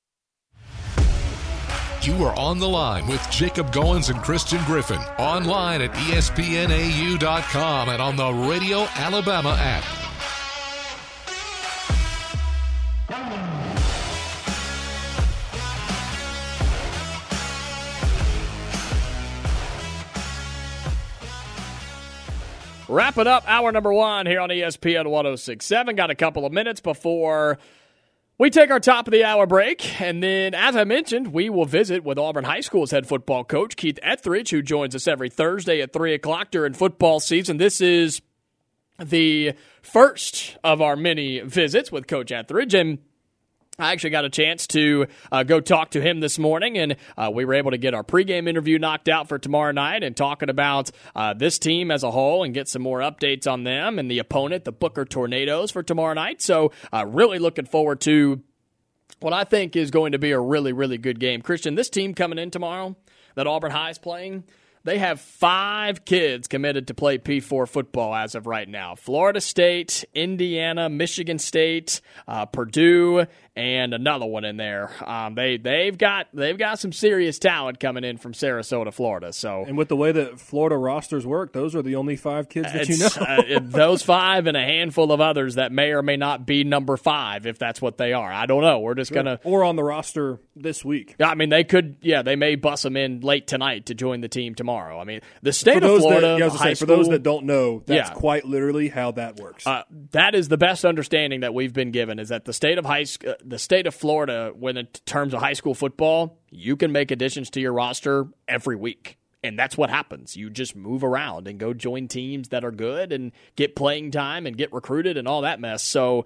You are on the line with Jacob Goins and Christian Griffin. Online at ESPNAU.com and on the Radio Alabama app. Wrapping up hour number 1 here on ESPN 106.7. Got a couple of minutes before we take our top of the hour break, and then, as I mentioned, we will visit with Auburn High School's head football coach, Keith Etheridge, who joins us every Thursday at 3 o'clock during football season. This is the first of our many visits with Coach Etheridge, and I actually got a chance to go talk to him this morning, and we were able to get our pregame interview knocked out for tomorrow night and talking about this team as a whole and get some more updates on them and the opponent, the Booker Tornadoes, for tomorrow night. So really looking forward to what I think is going to be a really, really good game. Christian, this team coming in tomorrow that Auburn High is playing, they have 5 kids committed to play P4 football as of right now. Florida State, Indiana, Michigan State, Purdue, and another one in there. They've got some serious talent coming in from Sarasota, Florida. So, and with the way that Florida rosters work, those are the only 5 kids that you know. Those 5 and a handful of others that may or may not be number 5, if that's what they are. I don't know. We're just gonna or on the roster this week. I mean, they could. Yeah, they may bus them in late tonight to join the team tomorrow. I mean, the state of Florida. For those that don't know, that's quite literally how that works. That is the best understanding that we've been given. Is that the state of Florida, when in terms of high school football, you can make additions to your roster every week. And that's what happens. You just move around and go join teams that are good and get playing time and get recruited and all that mess. So,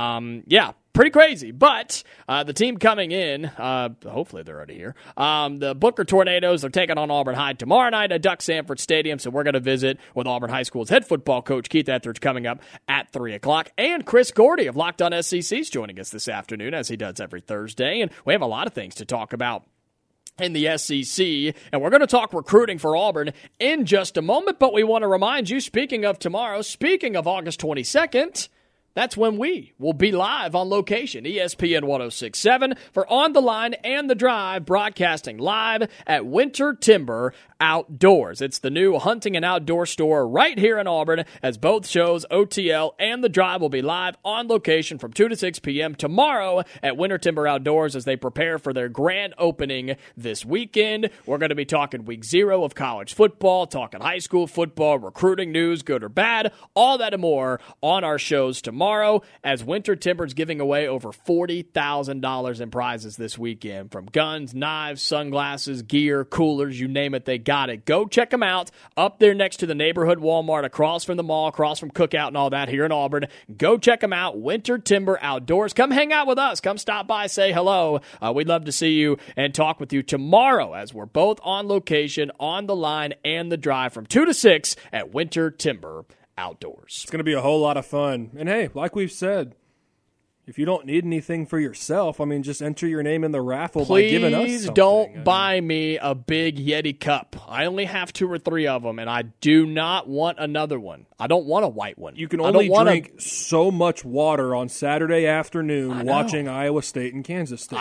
pretty crazy. But the team coming in, hopefully they're already here, the Booker Tornadoes are taking on Auburn High tomorrow night at Duck Sanford Stadium. So we're going to visit with Auburn High School's head football coach, Keith Etheridge, coming up at 3 o'clock. And Chris Gordy of Locked On SEC is joining us this afternoon, as he does every Thursday. And we have a lot of things to talk about in the SEC, and we're going to talk recruiting for Auburn in just a moment, but we want to remind you, speaking of tomorrow, speaking of August 22nd, that's when we will be live on location, ESPN 106.7 for On the Line and The Drive, broadcasting live at Winter Timber Outdoors. It's the new hunting and outdoor store right here in Auburn, as both shows, OTL and The Drive, will be live on location from 2 to 6 p.m. tomorrow at Winter Timber Outdoors as they prepare for their grand opening this weekend. We're going to be talking week 0 of college football, talking high school football, recruiting news, good or bad, all that and more on our shows tomorrow, as Winter Timber's giving away over $40,000 in prizes this weekend, from guns, knives, sunglasses, gear, coolers, you name it, they got it. Go check them out up there next to the neighborhood Walmart, across from the mall, across from Cookout and all that here in Auburn. Go check them out, Winter Timber Outdoors. Come hang out with us. Come stop by, say hello. We'd love to see you and talk with you tomorrow, as we're both on location, On the Line and The Drive from 2 to 6 at Winter Timber Outdoors. It's going to be a whole lot of fun. And hey, like we've said, if you don't need anything for yourself, just enter your name in the raffle by giving us something. Please don't buy me a big Yeti cup. I only have 2 or 3 of them, and I do not want another one. I don't want a white one. You can only drink so much water on Saturday afternoon watching Iowa State and Kansas State.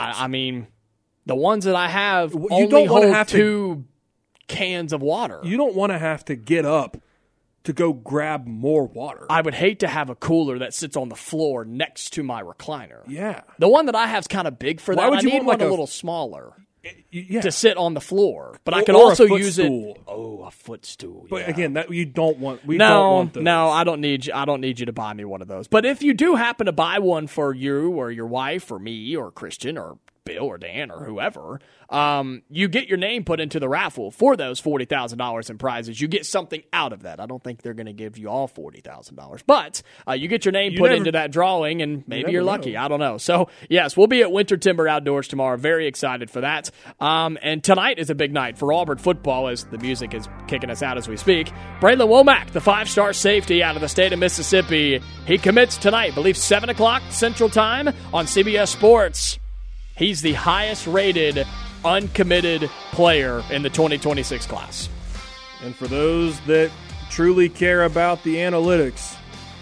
The ones that I have only hold 2 cans of water. You don't want to have to get up to go grab more water. I would hate to have a cooler that sits on the floor next to my recliner. Yeah. The one that I have is kind of big for that. Why would you I need want one a little smaller to sit on the floor. But I can also use it. Oh, a footstool. But again, that you don't want. Don't want those. No, I don't need you to buy me one of those. But if you do happen to buy one for you or your wife or me or Christian or Bill or Dan or whoever, you get your name put into the raffle for those $40,000 in prizes. You get something out of that. I don't think they're going to give you all $40,000, but you get your name put into that drawing, and maybe you're lucky. I don't know. So, yes, we'll be at Winter Timber Outdoors tomorrow. Very excited for that. And tonight is a big night for Auburn football, as the music is kicking us out as we speak. Braylon Womack, the 5-star safety out of the state of Mississippi, he commits tonight, I believe 7 o'clock Central Time on CBS Sports. He's the highest-rated uncommitted player in the 2026 class. And for those that truly care about the analytics,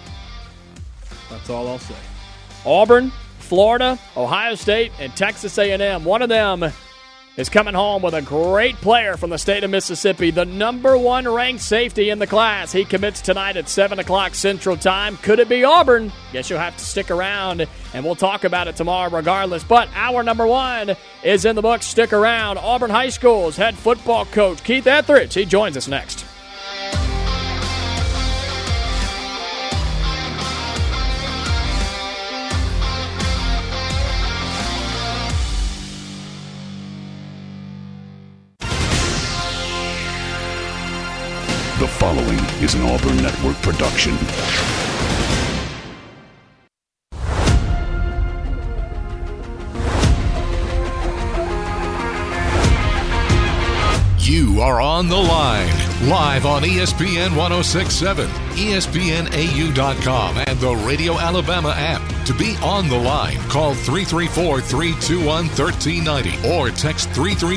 that's all I'll say. Auburn, Florida, Ohio State, and Texas A&M. One of them is coming home with a great player from the state of Mississippi, the number 1 ranked safety in the class. He commits tonight at 7 o'clock Central Time. Could it be Auburn? Guess you'll have to stick around, and we'll talk about it tomorrow regardless. But hour number 1 is in the books. Stick around. Auburn High School's head football coach, Keith Etheridge, he joins us next. The following is an Auburn Network production. You are on the line, live on ESPN 106.7, ESPNAU.com, and the Radio Alabama app. To be on the line, call 334-321-1390 or text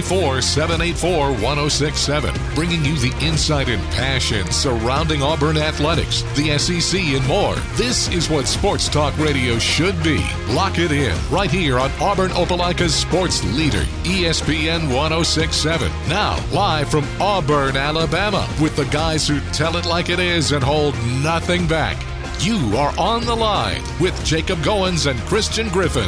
334-784-1067. Bringing you the insight and passion surrounding Auburn athletics, the SEC, and more. This is what Sports Talk Radio should be. Lock it in right here on Auburn Opelika's sports leader, ESPN 106.7. Now, live from Auburn, Alabama, with the guys who tell it like it is and hold nothing back. You are on the line with Jacob Goins and Christian Griffin.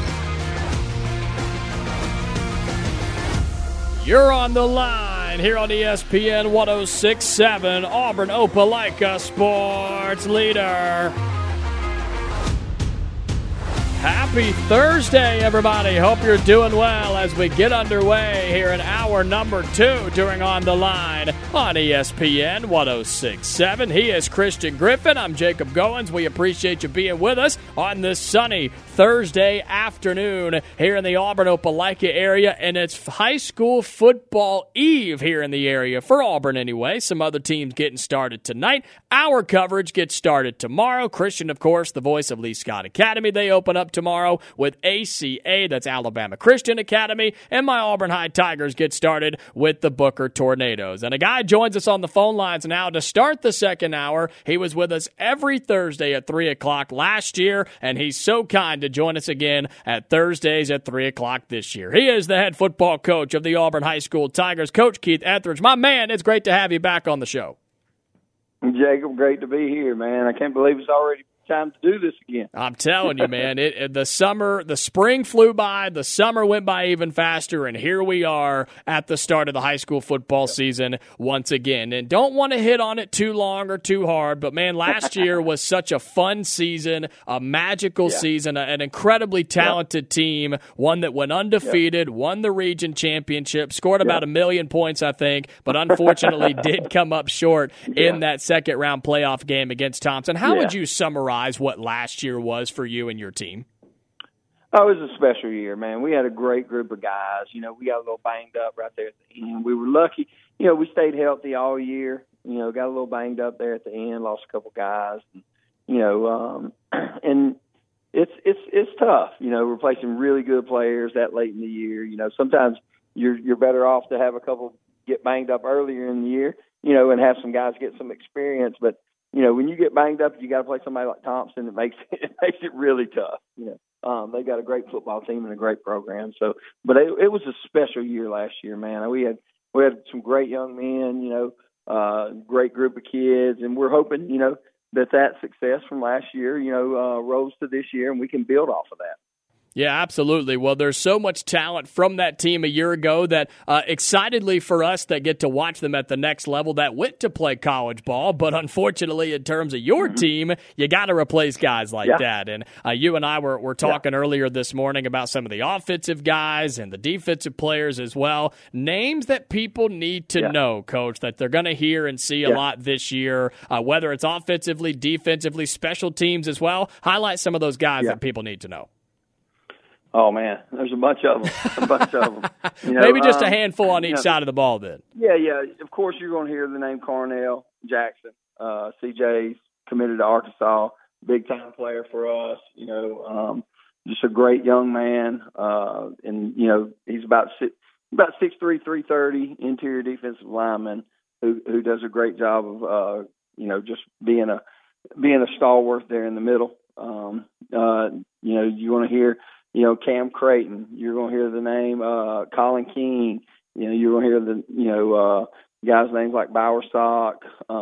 You're on the line here on ESPN 106.7, Auburn Opelika sports leader. Happy Thursday, everybody. Hope you're doing well as we get underway here in hour number 2 during On the Line on ESPN 106.7. He is Christian Griffin. I'm Jacob Goins. We appreciate you being with us on this sunny Thursday afternoon here in the Auburn-Opelika area, and it's high school football eve here in the area for Auburn anyway. Some other teams getting started tonight. Our coverage gets started tomorrow. Christian, of course, the voice of Lee Scott Academy. They open up tomorrow with ACA, that's Alabama Christian Academy, and my Auburn High Tigers get started with the Booker Tornadoes. And a guy joins us on the phone lines now to start the second hour. He was with us every Thursday at 3 o'clock last year, and he's so kind to join us again at Thursdays at 3 o'clock this year. He is the head football coach of the Auburn High School Tigers, Coach Keith Etheridge. My man, it's great to have you back on the show. Jacob, great to be here, man. I can't believe it's already time to do this again. I'm telling you, man, the spring flew by, the summer went by even faster, and here we are at the start of the high school football season once again. And don't want to hit on it too long or too hard, but man, last year was such a fun season, a magical season, an incredibly talented team, one that went undefeated, won the region championship, scored about 1 million points, I think, but unfortunately did come up short in that second round playoff game against Thompson. How would you summarize what last year was for you and your team? Oh, it was a special year, man. We had a great group of guys. You know, we got a little banged up right there at the end. We were lucky. You know, we stayed healthy all year. You know, got a little banged up there at the end, lost a couple guys. You know, and it's tough, you know, replacing really good players that late in the year. You know, sometimes you're better off to have a couple get banged up earlier in the year, you know, and have some guys get some experience. But you know, when you get banged up, you got to play somebody like Thompson. It makes it really tough. You know, they got a great football team and a great program. So, but it was a special year last year, man. We had some great young men. You know, great group of kids, and we're hoping, you know, that success from last year, you know, rolls to this year, and we can build off of that. Yeah, absolutely. Well, there's so much talent from that team a year ago that excitedly for us that get to watch them at the next level that went to play college ball. But unfortunately, in terms of your team, you got to replace guys like that. And you and I were talking earlier this morning about some of the offensive guys and the defensive players as well. Names that people need to know, Coach, that they're going to hear and see a lot this year, whether it's offensively, defensively, special teams as well. Highlight some of those guys that people need to know. Oh, man, there's a bunch of them. You know, maybe just a handful on each side of the ball then. Yeah. Of course, you're going to hear the name Carnell Jackson. CJ's committed to Arkansas, big-time player for us. You know, just a great young man. And, you know, he's about 6'3", 330, interior defensive lineman who does a great job of, you know, just being a stalwart there in the middle. You know, you want to hear – you know, Cam Creighton, you're going to hear the name Colin King. You know, you're going to hear the, you know, guys' names like Bowersock,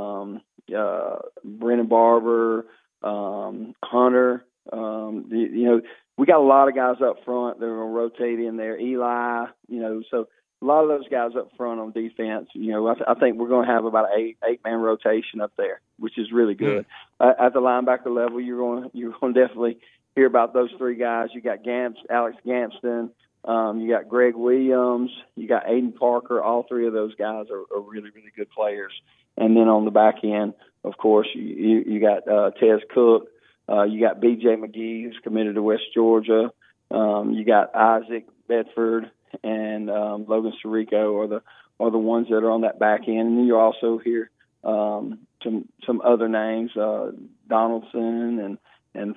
Brennan Barber, Hunter. You know, we got a lot of guys up front that are going to rotate in there. Eli, you know, so a lot of those guys up front on defense. You know, I think we're going to have about an eight-man rotation up there, which is really good. At the linebacker level, you're going to definitely hear about those three guys. You got Alex Gampston, you got Greg Williams, you got Aiden Parker. All three of those guys are really, really good players. And then on the back end, of course, you got Tez Cook, you got B.J. McGee, who's committed to West Georgia. You got Isaac Bedford and Logan Sirico are the ones that are on that back end. And then you also hear some other names, Donaldson and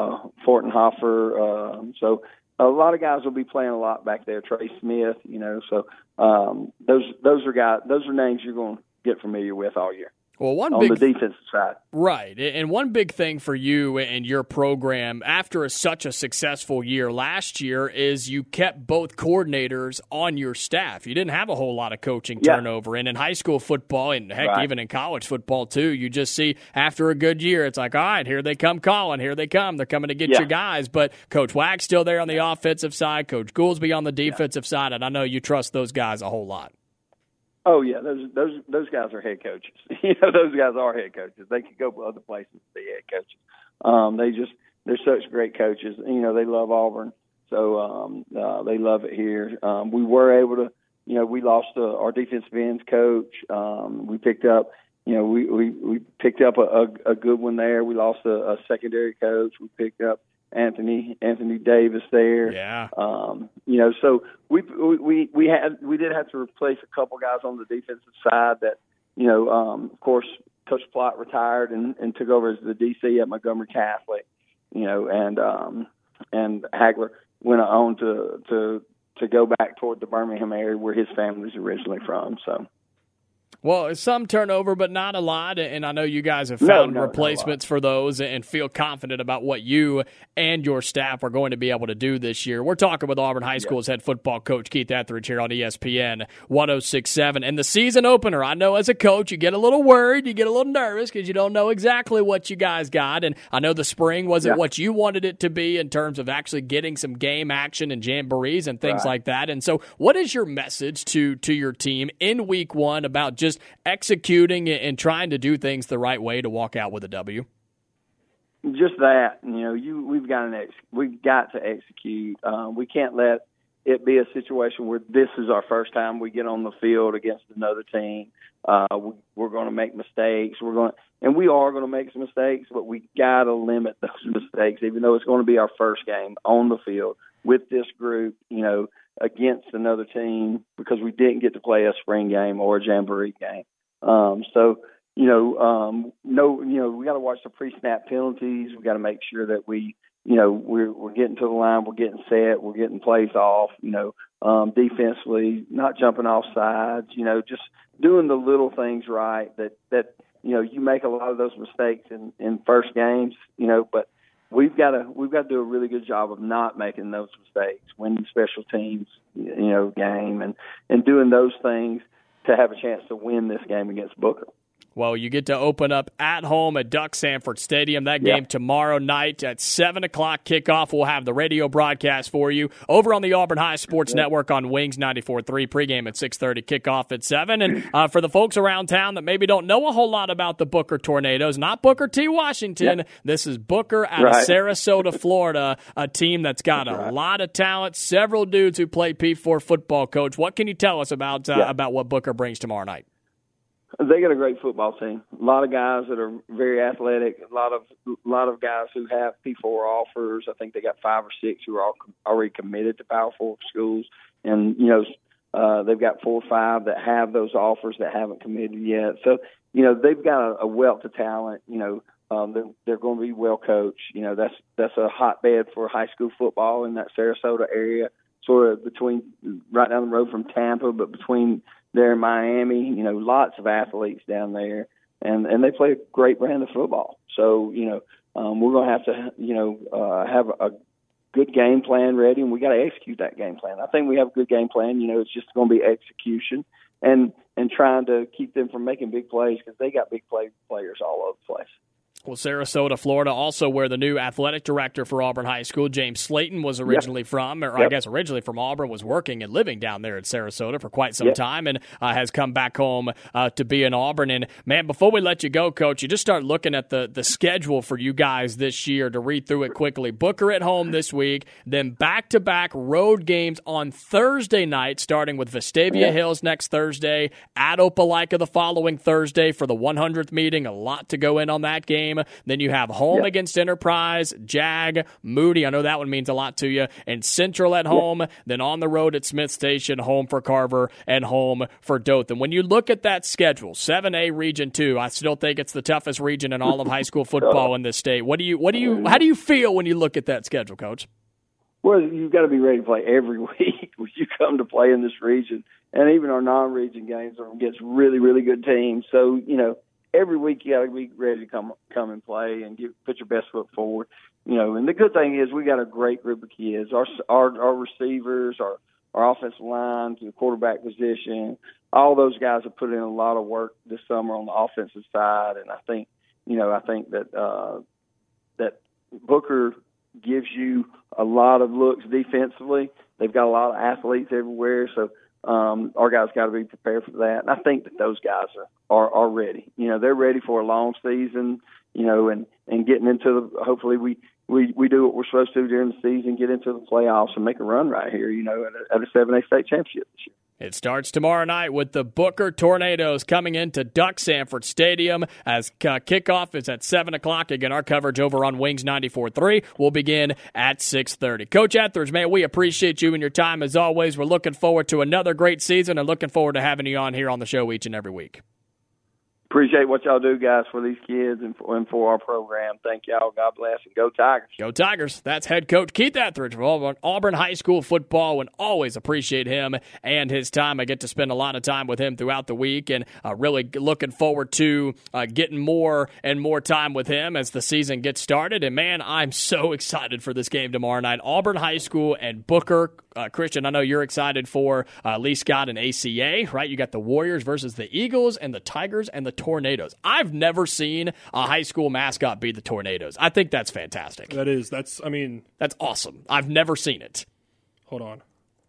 Fortenhofer. So a lot of guys will be playing a lot back there. Trey Smith, you know. So those are names you're going to get familiar with all year. Well, on the defensive side. Right. And one big thing for you and your program after such a successful year last year is you kept both coordinators on your staff. You didn't have a whole lot of coaching turnover. And in high school football, and heck, even in college football too, you just see after a good year, it's like, all right, here they come calling. Here they come. They're coming to get your guys. But Coach Wack's still there on the offensive side. Coach Goolsby on the defensive side. And I know you trust those guys a whole lot. Oh yeah, those guys are head coaches. You know, those guys are head coaches. They could go other places to be head coaches. they're such great coaches. You know, they love Auburn, so they love it here. We were able to, you know, we lost our defensive ends coach. We picked up, you know, we picked up a good one there. We lost a secondary coach. We picked up Anthony Davis there. Yeah. You know, so we did have to replace a couple guys on the defensive side that, you know, of course, Coach Plott retired and took over as the DC at Montgomery Catholic, you know, and Hagler went on to go back toward the Birmingham area where his family's originally from. So. Well, some turnover, but not a lot, and I know you guys have found replacements for those and feel confident about what you and your staff are going to be able to do this year. We're talking with Auburn High School's head football coach, Keith Etheridge, here on ESPN 106.7. And the season opener, I know as a coach, you get a little worried, you get a little nervous because you don't know exactly what you guys got, and I know the spring wasn't what you wanted it to be in terms of actually getting some game action and jamborees and things like that. And so what is your message to your team in week one about just executing and trying to do things the right way to walk out with a W? Just that, you know, we've got to execute. We can't let it be a situation where this is our first time we get on the field against another team. We're going to make mistakes. We are going to make some mistakes, but we got to limit those mistakes, even though it's going to be our first game on the field with this group, you know, against another team, because we didn't get to play a spring game or a jamboree game. So, we got to watch the pre-snap penalties. We got to make sure that we're getting to the line, we're getting set, we're getting plays off, defensively, not jumping off sides, just doing the little things right that you make a lot of those mistakes in first games, but we've got to do a really good job of not making those mistakes, winning special teams, game and doing those things to have a chance to win this game against Booker. Well, you get to open up at home at Duck Sanford Stadium. That game tomorrow night at 7 o'clock kickoff. We'll have the radio broadcast for you over on the Auburn High Sports Network on Wings 94.3. Pregame at 6:30, kickoff at 7. And for the folks around town that maybe don't know a whole lot about the Booker Tornadoes, not Booker T. Washington. This is Booker out of Sarasota, Florida, a team that's got a lot of talent, several dudes who play P4 football. Coach, what can you tell us about what Booker brings tomorrow night? They got a great football team. A lot of guys that are very athletic. A lot of guys who have P4 offers. I think they got 5 or 6 who are already committed to Power 4 schools, and they've got 4 or 5 that have those offers that haven't committed yet. So they've got a wealth of talent. They're going to be well coached. That's a hotbed for high school football in that Sarasota area, sort of between right down the road from Tampa, but between there in Miami, lots of athletes down there, and they play a great brand of football. So, we're going to have to, have a good game plan ready, and we got to execute that game plan. I think we have a good game plan. It's just going to be execution and trying to keep them from making big plays, because they got big players all over the place. Well, Sarasota, Florida, also where the new athletic director for Auburn High School, James Slayton, was originally from, or I guess originally from Auburn, was working and living down there at Sarasota for quite some time, and has come back home to be in Auburn. And, man, before we let you go, Coach, you just start looking at the schedule for you guys this year, to read through it quickly. Booker at home this week, then back-to-back road games on Thursday night, starting with Vestavia Hills next Thursday, at Opelika the following Thursday for the 100th meeting. A lot to go in on that game. Then you have home against Enterprise, Jag, Moody. I know that one means a lot to you. And Central at home. Then on the road at Smith Station, home for Carver, and home for Dothan. When you look at that schedule, 7A Region 2, I still think it's the toughest region in all of high school football in this state. How do you feel when you look at that schedule, Coach? Well, you've got to be ready to play every week when you come to play in this region. And even our non-region games are against really, really good teams. So, every week you got to be ready to come and play and put your best foot forward. And the good thing is we got a great group of kids. Our receivers, our offensive line, the quarterback position, all those guys have put in a lot of work this summer on the offensive side. And I think that that Booker gives you a lot of looks defensively. They've got a lot of athletes everywhere, so our guys got to be prepared for that. And I think that those guys are ready. They're ready for a long season, and getting into hopefully we we do what we're supposed to during the season, get into the playoffs, and make a run right here, at a 7A state championship this year. It starts tomorrow night with the Booker Tornadoes coming into Duck Sanford Stadium as kickoff is at 7 o'clock. Again, our coverage over on Wings 94.3 will begin at 6:30. Coach Etheridge, man, we appreciate you and your time as always. We're looking forward to another great season and looking forward to having you on here on the show each and every week. Appreciate what y'all do, guys, for these kids and for our program. Thank y'all. God bless, and go Tigers. Go Tigers. That's head coach Keith Etheridge from Auburn High School football, and always appreciate him and his time. I get to spend a lot of time with him throughout the week, and really looking forward to getting more and more time with him as the season gets started. And, man, I'm so excited for this game tomorrow night. Auburn High School and Booker. Christian, I know you're excited for Lee Scott and ACA, right? You got the Warriors versus the Eagles and the Tigers and the Tornadoes. I've never seen a high school mascot be the Tornadoes. I think that's fantastic. That's awesome. I've never seen it. Hold on.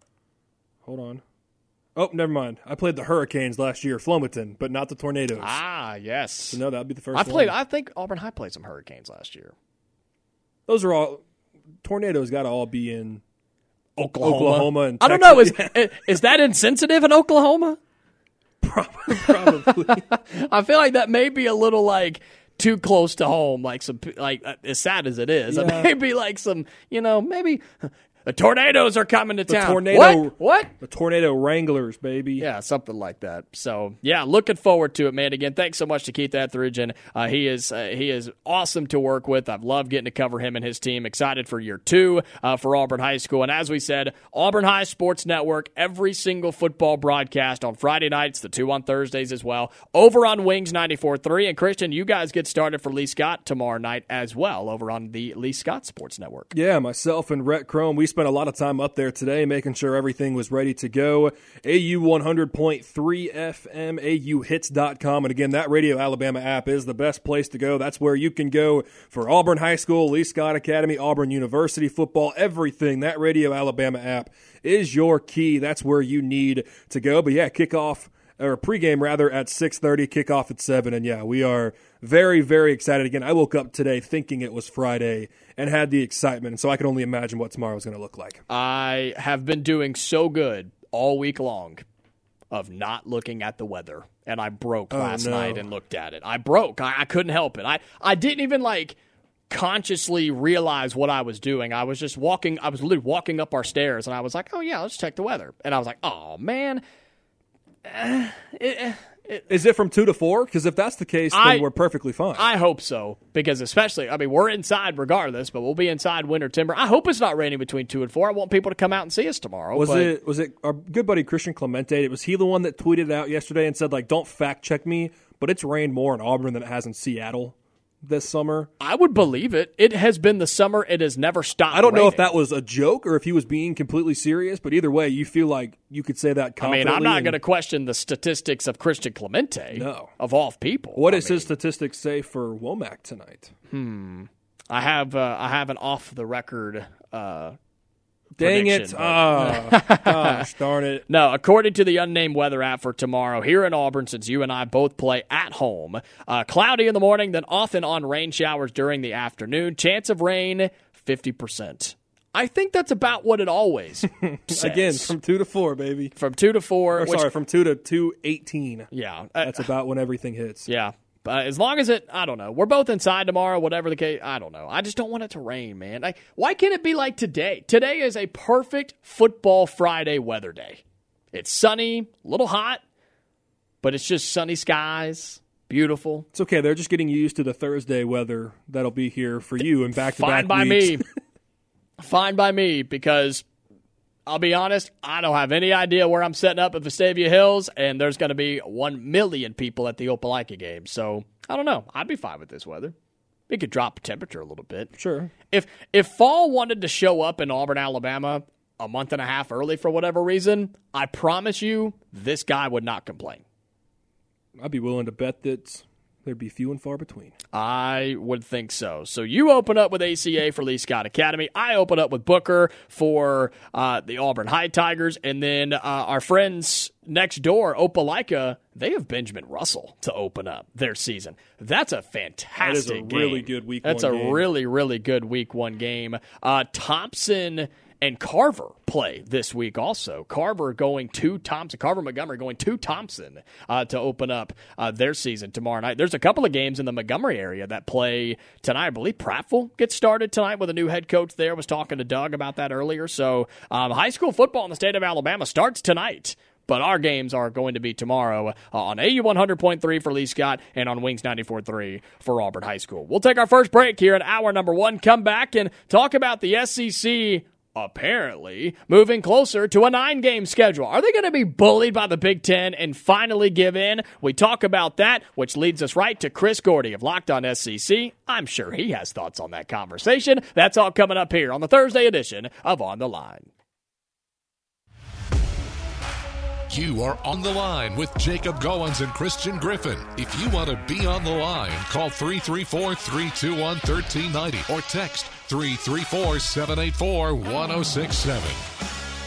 Oh, never mind. I played the Hurricanes last year, Flomaton, but not the Tornadoes. Ah, yes. So no, that'd be the first one. I think Auburn High played some Hurricanes last year. Those are all Tornadoes. Got to all be in Oklahoma and Texas. I don't know. Is that insensitive in Oklahoma? Probably. I feel like that may be a little too close to home. As sad as it is, yeah. It may be maybe the Tornadoes are coming to town. What? The Tornado Wranglers, baby. Yeah, something like that. So, yeah, looking forward to it, man. Again, thanks so much to Keith Etheridge, and he is awesome to work with. I've loved getting to cover him and his team. Excited for year 2 for Auburn High School. And as we said, Auburn High Sports Network, every single football broadcast on Friday nights, the 2 on Thursdays as well, over on Wings 94.3. And, Christian, you guys get started for Lee Scott tomorrow night as well over on the Lee Scott Sports Network. Yeah, myself and Rhett Crone, we spent a lot of time up there today making sure everything was ready to go. AU 100.3 FM, AUhits.com. And again, that Radio Alabama app is the best place to go. That's where you can go for Auburn High School, Lee Scott Academy, Auburn University football, everything. That Radio Alabama app is your key. That's where you need to go. But yeah, pregame rather at 6:30, kickoff at 7. And yeah, we are very, very excited. Again, I woke up today thinking it was Friday and had the excitement, so I can only imagine what tomorrow is going to look like. I have been doing so good all week long of not looking at the weather, and I broke last night and looked at it. I broke. I couldn't help it. I didn't even consciously realize what I was doing. I was just walking. I was literally walking up our stairs, and I was like, oh, yeah, let's check the weather. And I was like, oh, man. Is it from 2 to 4? Because if that's the case, then we're perfectly fine. I hope so, because we're inside regardless, but we'll be inside winter timber. I hope it's not raining between 2 and 4. I want people to come out and see us tomorrow. Was it our good buddy Christian Clemente? Was he the one that tweeted out yesterday and said, don't fact check me, but it's rained more in Auburn than it has in Seattle this summer? I would believe it. It has been the summer. It has never stopped. I don't know if that was a joke or if he was being completely serious, but either way, you feel like you could say that confidently. I'm not going to question the statistics of Christian Clemente. No. Of all people. What does his statistics say for Womack tonight? I have an off the record Dang it. Gosh, darn it. No, according to the unnamed weather app for tomorrow, here in Auburn, since you and I both play at home, cloudy in the morning, then often on rain showers during the afternoon. Chance of rain, 50%. I think that's about what it always says. Again, from 2 to 4, baby. From 2 to 4. From 2 to 2:18. Yeah. That's about when everything hits. Yeah. As long as I don't know. We're both inside tomorrow, whatever the case. I don't know. I just don't want it to rain, man. Why can't it be like today? Today is a perfect football Friday weather day. It's sunny, a little hot, but it's just sunny skies, beautiful. It's okay. They're just getting used to the Thursday weather that'll be here for you and back-to-back weeks. Fine by me. Fine by me, because I'll be honest, I don't have any idea where I'm setting up at Vestavia Hills, and there's going to be 1 million people at the Opelika game. So, I don't know. I'd be fine with this weather. It could drop the temperature a little bit. Sure. If fall wanted to show up in Auburn, Alabama a month and a half early for whatever reason, I promise you this guy would not complain. I'd be willing to bet that there'd be few and far between. I would think so. So you open up with ACA for Lee Scott Academy. I open up with Booker for the Auburn High Tigers. And then our friends next door, Opelika, they have Benjamin Russell to open up their season. That's a fantastic game. That is a really good week That's one a game. really, really good week one game. Thompson and Carver play this week also. Carver Montgomery going to Thompson to open up their season tomorrow night. There's a couple of games in the Montgomery area that play tonight. I believe Prattville gets started tonight with a new head coach there. I was talking to Doug about that earlier. So high school football in the state of Alabama starts tonight. But our games are going to be tomorrow on AU 100.3 for Lee Scott and on Wings 94.3 for Auburn High School. We'll take our first break here in hour number 1, come back and talk about the SEC apparently moving closer to a 9-game schedule. Are they going to be bullied by the Big Ten and finally give in? We talk about that, which leads us right to Chris Gordy of Locked On SEC. I'm sure he has thoughts on that conversation. That's all coming up here on the Thursday edition of On the Line. You are on the line with Jacob Goins and Christian Griffin. If you want to be on the line, call 334-321-1390 or text 334-784-1067.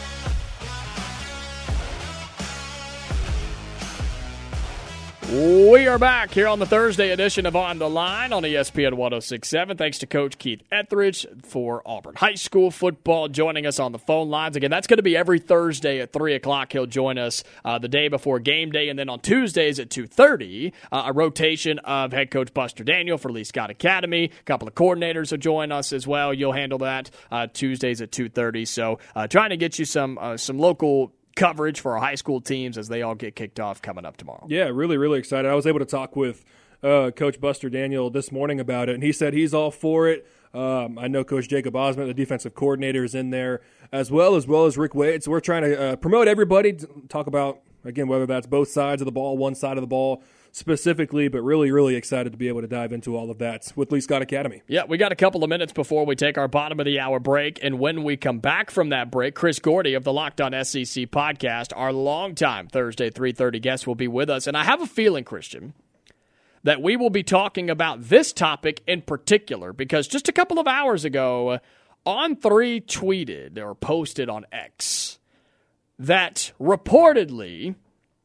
We are back here on the Thursday edition of On the Line on ESPN 106.7. Thanks to Coach Keith Etheridge for Auburn High School football joining us on the phone lines. Again, that's going to be every Thursday at 3 o'clock. He'll join us the day before game day, and then on Tuesdays at 2:30, a rotation of head coach Buster Daniel for Lee Scott Academy. A couple of coordinators will join us as well. You'll handle that Tuesdays at 2:30. So trying to get you some local coverage for our high school teams as they all get kicked off coming up tomorrow. Yeah, really, really excited. I was able to talk with Coach Buster Daniel this morning about it, and he said he's all for it. I know Coach Jacob Osment, the defensive coordinator, is in there as well as Rick Wade. So we're trying to promote everybody, to talk about, again, whether that's both sides of the ball, one side of the ball specifically, but really, really excited to be able to dive into all of that with Lee Scott Academy. Yeah, we got a couple of minutes before we take our bottom of the hour break, and when we come back from that break, Chris Gordy of the Locked On SEC podcast, our longtime Thursday 3:30 guest, will be with us. And I have a feeling, Christian, that we will be talking about this topic in particular, because just a couple of hours ago, On3 tweeted or posted on X that reportedly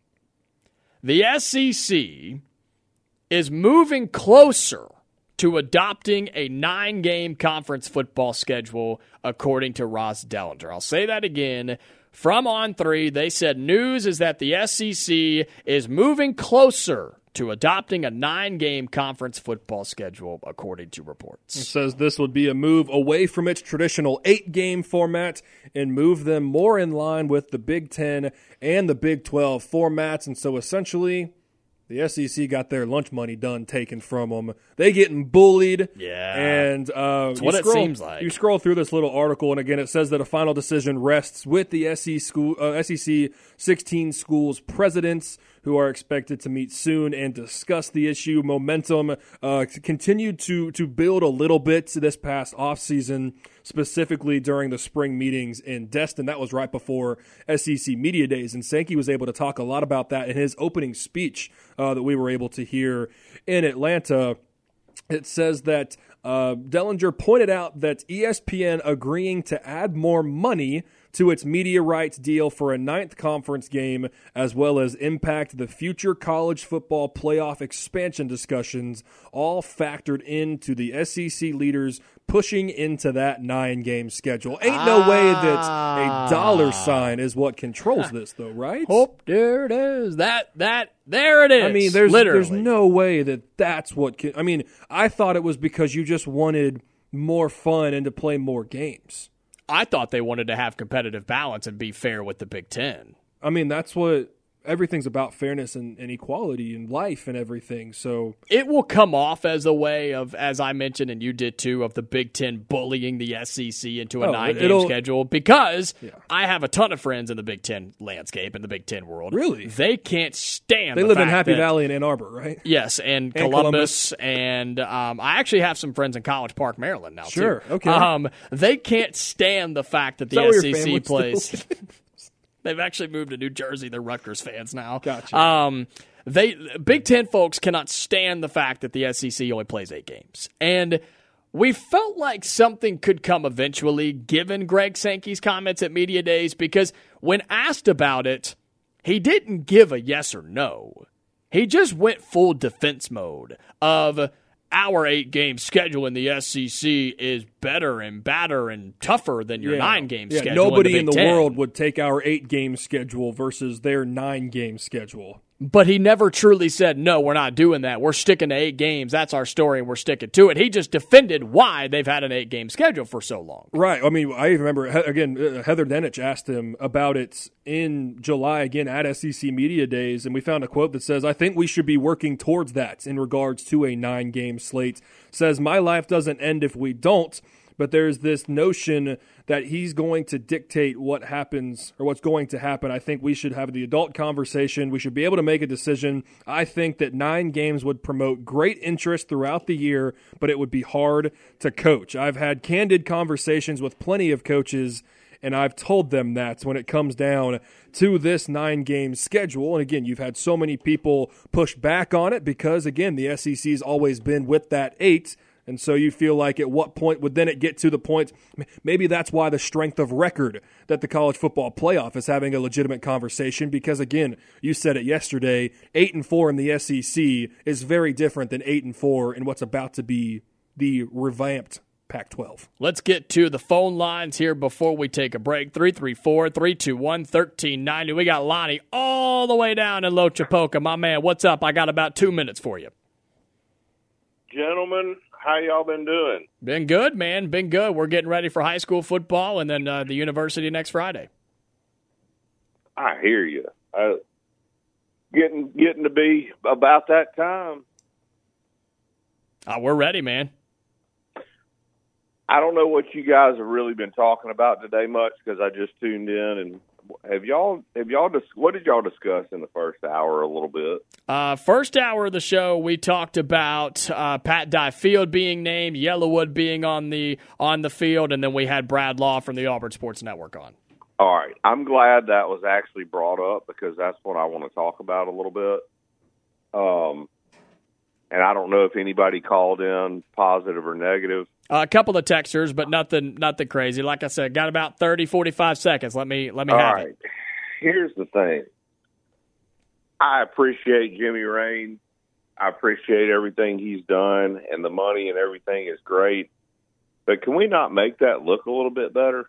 the SEC is moving closer to adopting a 9-game conference football schedule, according to Ross Dellinger. I'll say that again. From On3, they said news is that the SEC is moving closer to adopting a 9-game conference football schedule, according to reports. It says this would be a move away from its traditional 8-game format and move them more in line with the Big Ten and the Big 12 formats. And so essentially, the SEC got their lunch money taken from them. They getting bullied. Yeah. And that's what it seems like. You scroll through this little article, and again, it says that a final decision rests with the SEC 16 schools presidents, who are expected to meet soon and discuss the issue. Momentum continued to build a little bit this past offseason, specifically during the spring meetings in Destin. That was right before SEC Media Days, and Sankey was able to talk a lot about that in his opening speech that we were able to hear in Atlanta. It says that Dellinger pointed out that ESPN agreeing to add more money to its media rights deal for a 9th conference game, as well as impact the future college football playoff expansion discussions, all factored into the SEC leaders pushing into that 9-game schedule. Ain't no way that a dollar sign is what controls this, though, right? Oh, there it is. There it is. I mean, there's no way that that's what I mean, I thought it was because you just wanted more fun and to play more games. I thought they wanted to have competitive balance and be fair with the Big Ten. I mean, that's what everything's about, fairness and equality in life and everything. So it will come off as a way of, as I mentioned and you did too, of the Big Ten bullying the SEC into a 9-game schedule, because I have a ton of friends in the Big Ten landscape, in the Big Ten world. Really? They can't stand They live in Happy Valley in Ann Arbor, right? Yes, and Columbus. And I actually have some friends in College Park, Maryland now, too. Okay. They can't stand the fact that the SEC plays. They've actually moved to New Jersey. They're Rutgers fans now. Gotcha. Big Ten folks cannot stand the fact that the SEC only plays 8 games. And we felt like something could come eventually, given Greg Sankey's comments at Media Days, because when asked about it, he didn't give a yes or no. He just went full defense mode of our 8-game schedule in the SEC is better and badder and tougher than your 9-game schedule. Nobody in the Big Ten. world would take our 8-game schedule versus their 9-game schedule. But he never truly said, no, we're not doing that. We're sticking to 8 games. That's our story, and we're sticking to it. He just defended why they've had an 8-game schedule for so long. Right. I mean, I remember, again, Heather Dinich asked him about it in July, again, at SEC Media Days, and we found a quote that says, I think we should be working towards that in regards to a 9-game slate. Says, my life doesn't end if we don't, but there's this notion that he's going to dictate what happens or what's going to happen. I think we should have the adult conversation. We should be able to make a decision. I think that 9 games would promote great interest throughout the year, but it would be hard to coach. I've had candid conversations with plenty of coaches, and I've told them that when it comes down to this 9-game schedule. And again, you've had so many people push back on it because, again, the SEC's always been with that 8. And so you feel like at what point would then it get to the point, maybe that's why the strength of record that the college football playoff is having a legitimate conversation because, again, you said it yesterday, 8-4 in the SEC is very different than 8-4 in what's about to be the revamped Pac-12. Let's get to the phone lines here before we take a break. 334-321-1390. We got Lonnie all the way down in Lochapoka. My man, what's up? I got about 2 minutes for you. Gentlemen, how y'all been doing? Been good, man. Been good. We're getting ready for high school football and then the university next Friday. I hear you. Getting to be about that time. We're ready, man. I don't know what you guys have really been talking about today much because I just tuned in. And what did y'all discuss in the first hour a little bit? First hour of the show, we talked about Pat Dye Field being named, Yellowwood being on the field, and then we had Brad Law from the Auburn Sports Network on. All right. I'm glad that was actually brought up because that's what I want to talk about a little bit. And I don't know if anybody called in positive or negative. A couple of texters, but nothing crazy. Like I said, got about 30, 45 seconds. Let me have it. Here's the thing. I appreciate Jimmy Rain. I appreciate everything he's done, and the money and everything is great. But can we not make that look a little bit better?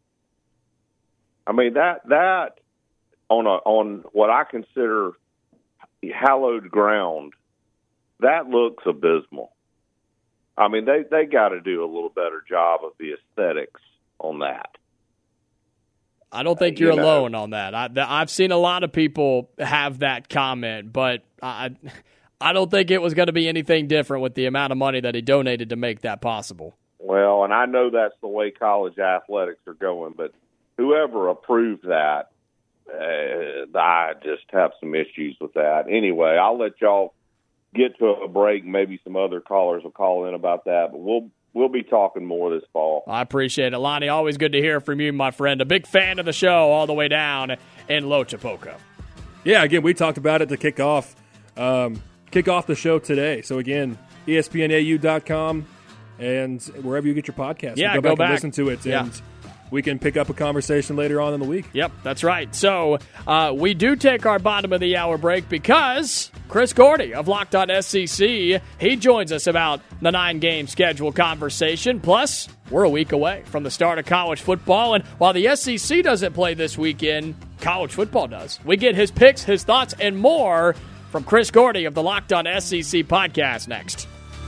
I mean, that on what I consider hallowed ground, that looks abysmal. I mean, they got to do a little better job of the aesthetics on that. I don't think you're alone on that. I've seen a lot of people have that comment, but I don't think it was going to be anything different with the amount of money that he donated to make that possible. Well, and I know that's the way college athletics are going, but whoever approved that, I just have some issues with that. Anyway, I'll let y'all get to a break. Maybe some other callers will call in about that, but we'll be talking more this fall. I appreciate it. Lonnie, always good to hear from you, my friend. A big fan of the show all the way down in Lochapoka. Yeah, again, we talked about it to kick off the show today. So, again, ESPNAU.com and wherever you get your podcast. Yeah, go back and listen to it. Yeah. And we can pick up a conversation later on in the week. Yep, that's right. So we do take our bottom of the hour break because Chris Gordy of Locked On SEC, he joins us about the 9-game schedule conversation. Plus, we're a week away from the start of college football. And while the SEC doesn't play this weekend, college football does. We get his picks, his thoughts, and more from Chris Gordy of the Locked On SEC podcast next.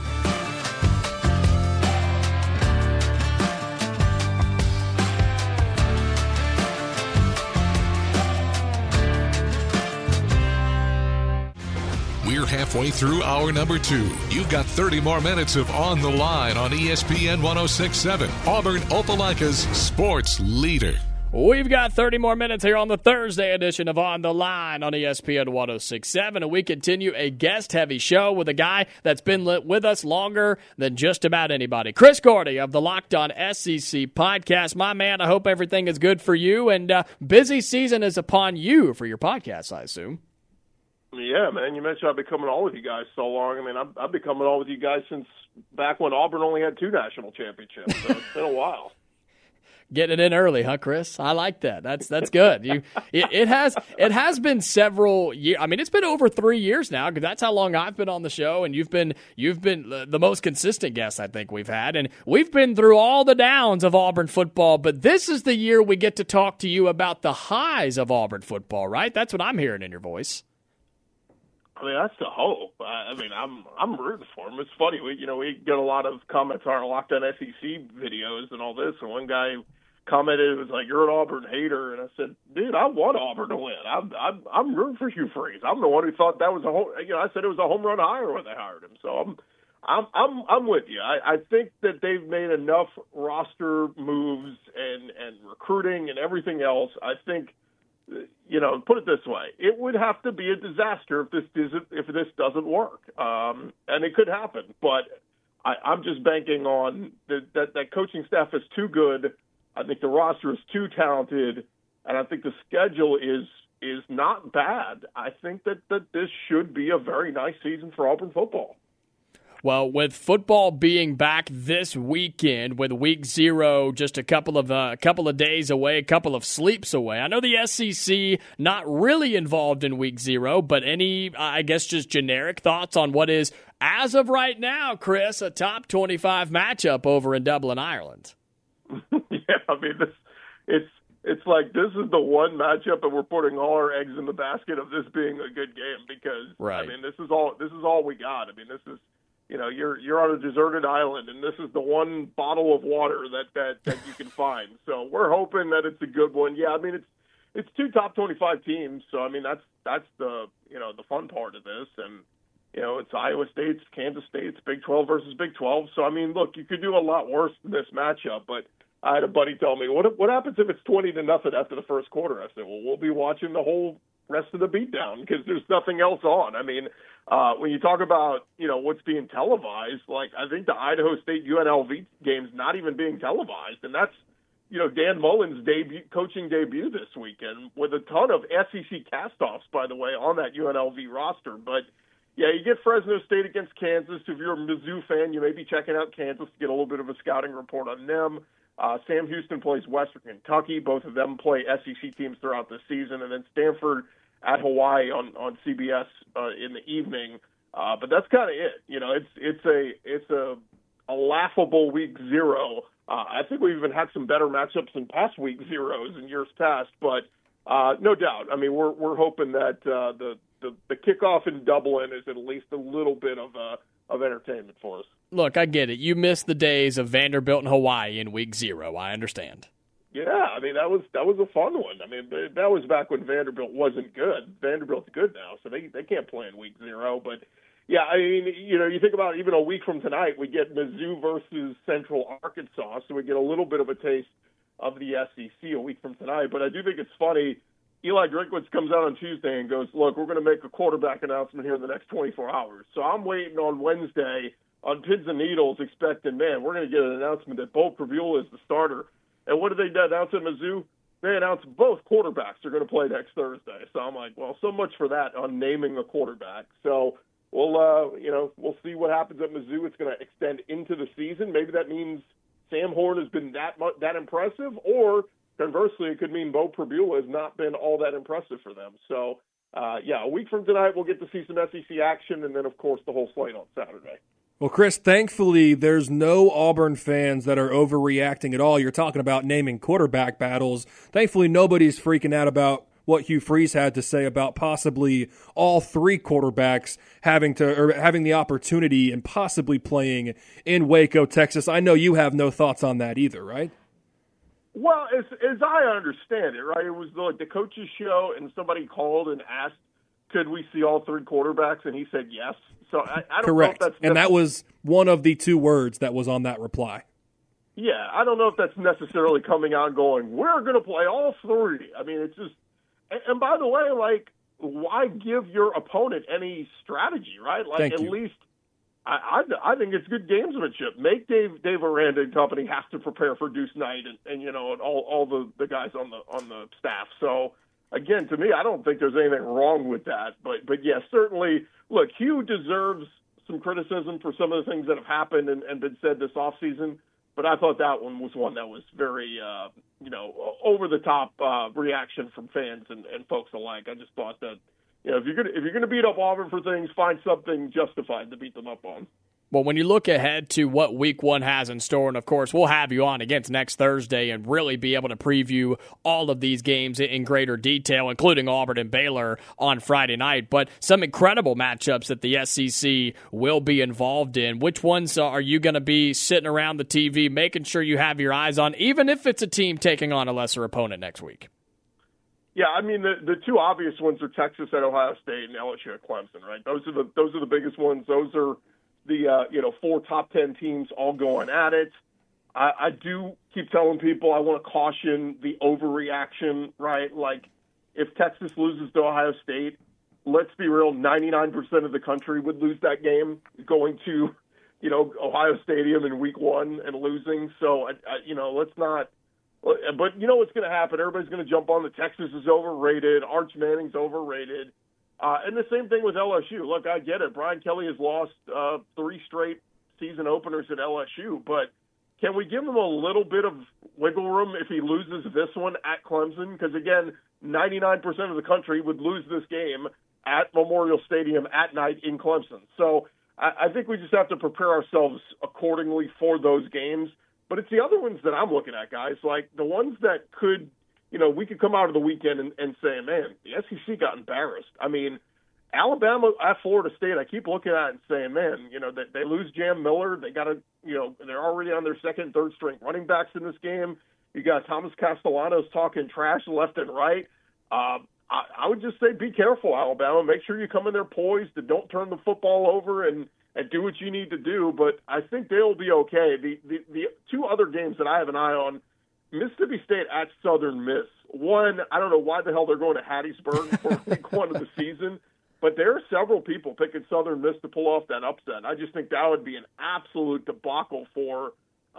We're halfway through hour number 2. You've got 30 more minutes of On the Line on ESPN 106.7, Auburn Opelika's sports leader. We've got 30 more minutes here on the Thursday edition of On the Line on ESPN 106.7, and we continue a guest-heavy show with a guy that's been with us longer than just about anybody. Chris Gordy of the Locked On SEC podcast. My man, I hope everything is good for you, and busy season is upon you for your podcast, I assume. Yeah, man, you mentioned I've been coming on with you guys so long. I mean, I've been coming on with you guys since back when Auburn only had 2 national championships, so it's been a while. Getting it in early, huh, Chris? I like that. That's good. It has been several years. I mean, it's been over 3 years now, because that's how long I've been on the show, and you've been the most consistent guest I think we've had, and we've been through all the downs of Auburn football. But this is the year we get to talk to you about the highs of Auburn football, right? That's what I'm hearing in your voice. I mean, that's the hope. I mean, I'm rooting for him. It's funny, we get a lot of comments on our Locked On SEC videos and all this, and one guy commented, it was like, "You're an Auburn hater," and I said, "Dude, I want Auburn to win. I'm rooting for Hugh Freeze. I'm the one who thought that was I said it was a home run hire when they hired him. So I'm with you. I think that they've made enough roster moves and recruiting and everything else. I think, put it this way, it would have to be a disaster if this doesn't work, and it could happen. But I'm just banking on that coaching staff is too good. I think the roster is too talented, and I think the schedule is not bad. I think that this should be a very nice season for Auburn football. Well, with football being back this weekend, with Week 0 just a couple of days away, a couple of sleeps away. I know the SEC not really involved in Week 0, but any, I guess, just generic thoughts on what is, as of right now, Chris, a top 25 matchup over in Dublin, Ireland. Yeah, I mean, it's like this is the one matchup, and we're putting all our eggs in the basket of this being a good game because, right. I mean, this is all we got. I mean, this is, you're on a deserted island, and this is the one bottle of water that you can find. So we're hoping that it's a good one. Yeah, I mean, it's 2 top 25 teams, so I mean that's the the fun part of this, and it's Iowa State, it's Kansas State, it's Big 12 versus Big 12. So I mean, look, you could do a lot worse than this matchup, but I had a buddy tell me, what happens if it's 20-0 after the first quarter? I said, well, we'll be watching the whole rest of the beatdown because there's nothing else on. I mean, when you talk about, what's being televised, like I think the Idaho State UNLV game's not even being televised. And that's, Dan Mullen's coaching debut this weekend with a ton of SEC castoffs, by the way, on that UNLV roster. But, yeah, you get Fresno State against Kansas. If you're a Mizzou fan, you may be checking out Kansas to get a little bit of a scouting report on them. Sam Houston plays Western Kentucky. Both of them play SEC teams throughout the season. And then Stanford at Hawaii on CBS in the evening. But that's kind of it. It's a laughable Week 0. I think we've even had some better matchups in past Week 0s in years past. But no doubt, I mean, we're hoping that the kickoff in Dublin is at least a little bit of entertainment for us. Look, I get it. You missed the days of Vanderbilt and Hawaii in Week 0. I understand. Yeah, I mean, that was a fun one. I mean, that was back when Vanderbilt wasn't good. Vanderbilt's good now, so they can't play in Week 0. But, yeah, I mean, you think about even a week from tonight, we get Mizzou versus Central Arkansas, so we get a little bit of a taste of the SEC a week from tonight. But I do think it's funny. Eli Drinkwitz comes out on Tuesday and goes, look, we're going to make a quarterback announcement here in the next 24 hours. So I'm waiting on Wednesday on pins and needles expecting, man, we're going to get an announcement that Bo Prabula is the starter. And what did they announce at Mizzou? They announced both quarterbacks are going to play next Thursday. So I'm like, well, so much for that on naming a quarterback. So we'll see what happens at Mizzou. It's going to extend into the season. Maybe that means Sam Horn has been that impressive, or conversely, it could mean Bo Prabula has not been all that impressive for them. So, a week from tonight, we'll get to see some SEC action, and then, of course, the whole slate on Saturday. Well, Chris, thankfully, there's no Auburn fans that are overreacting at all. You're talking about naming quarterback battles. Thankfully, nobody's freaking out about what Hugh Freeze had to say about possibly all 3 quarterbacks having the opportunity and possibly playing in Waco, Texas. I know you have no thoughts on that either, right? Well, as I understand it, right, it was the coach's show, and somebody called and asked, could we see all 3 quarterbacks, and he said yes. So I don't Correct. know if that's and that was one of the 2 words that was on that reply. Yeah, I don't know if that's necessarily coming out and going, we're going to play all three. I mean, it's just – and by the way, like, why give your opponent any strategy, right? Like, at least I think it's good gamesmanship. Make Dave Aranda and company have to prepare for Deuce Knight and all the guys on the staff. So, again, to me, I don't think there's anything wrong with that. But yeah, certainly, look, Hugh deserves some criticism for some of the things that have happened and been said this offseason. But I thought that one was one that was very, over-the-top reaction from fans and folks alike. I just thought that, if you're gonna beat up Auburn for things, find something justified to beat them up on. Well, when you look ahead to what Week 1 has in store, and of course we'll have you on against next Thursday and really be able to preview all of these games in greater detail, including Auburn and Baylor on Friday night, but some incredible matchups that the SEC will be involved in. Which ones are you going to be sitting around the TV making sure you have your eyes on, even if it's a team taking on a lesser opponent next week? Yeah, I mean the two obvious ones are Texas at Ohio State and LSU at Clemson, right? Those are the biggest ones. Those are the 4 top 10 teams all going at it. I do keep telling people I want to caution the overreaction, right? Like, if Texas loses to Ohio State, let's be real, 99% of the country would lose that game going to, Ohio Stadium in Week 1 and losing. So, let's not. But you know what's going to happen? Everybody's going to jump on the Texas is overrated, Arch Manning's overrated. And the same thing with LSU. Look, I get it. Brian Kelly has lost 3 straight season openers at LSU, but can we give him a little bit of wiggle room if he loses this one at Clemson? Because, again, 99% of the country would lose this game at Memorial Stadium at night in Clemson. So I think we just have to prepare ourselves accordingly for those games. But it's the other ones that I'm looking at, guys, like the ones that could – we could come out of the weekend and say, man, the SEC got embarrassed. I mean, Alabama at Florida State, I keep looking at it and saying, man, they lose Jam Miller. They got to, they're already on their second, third string running backs in this game. You got Thomas Castellanos talking trash left and right. I would just say be careful, Alabama. Make sure you come in there poised and don't turn the football over and do what you need to do. But I think they'll be okay. The 2 other games that I have an eye on, Mississippi State at Southern Miss. One, I don't know why the hell they're going to Hattiesburg for Week 1 of the season, but there are several people picking Southern Miss to pull off that upset. I just think that would be an absolute debacle for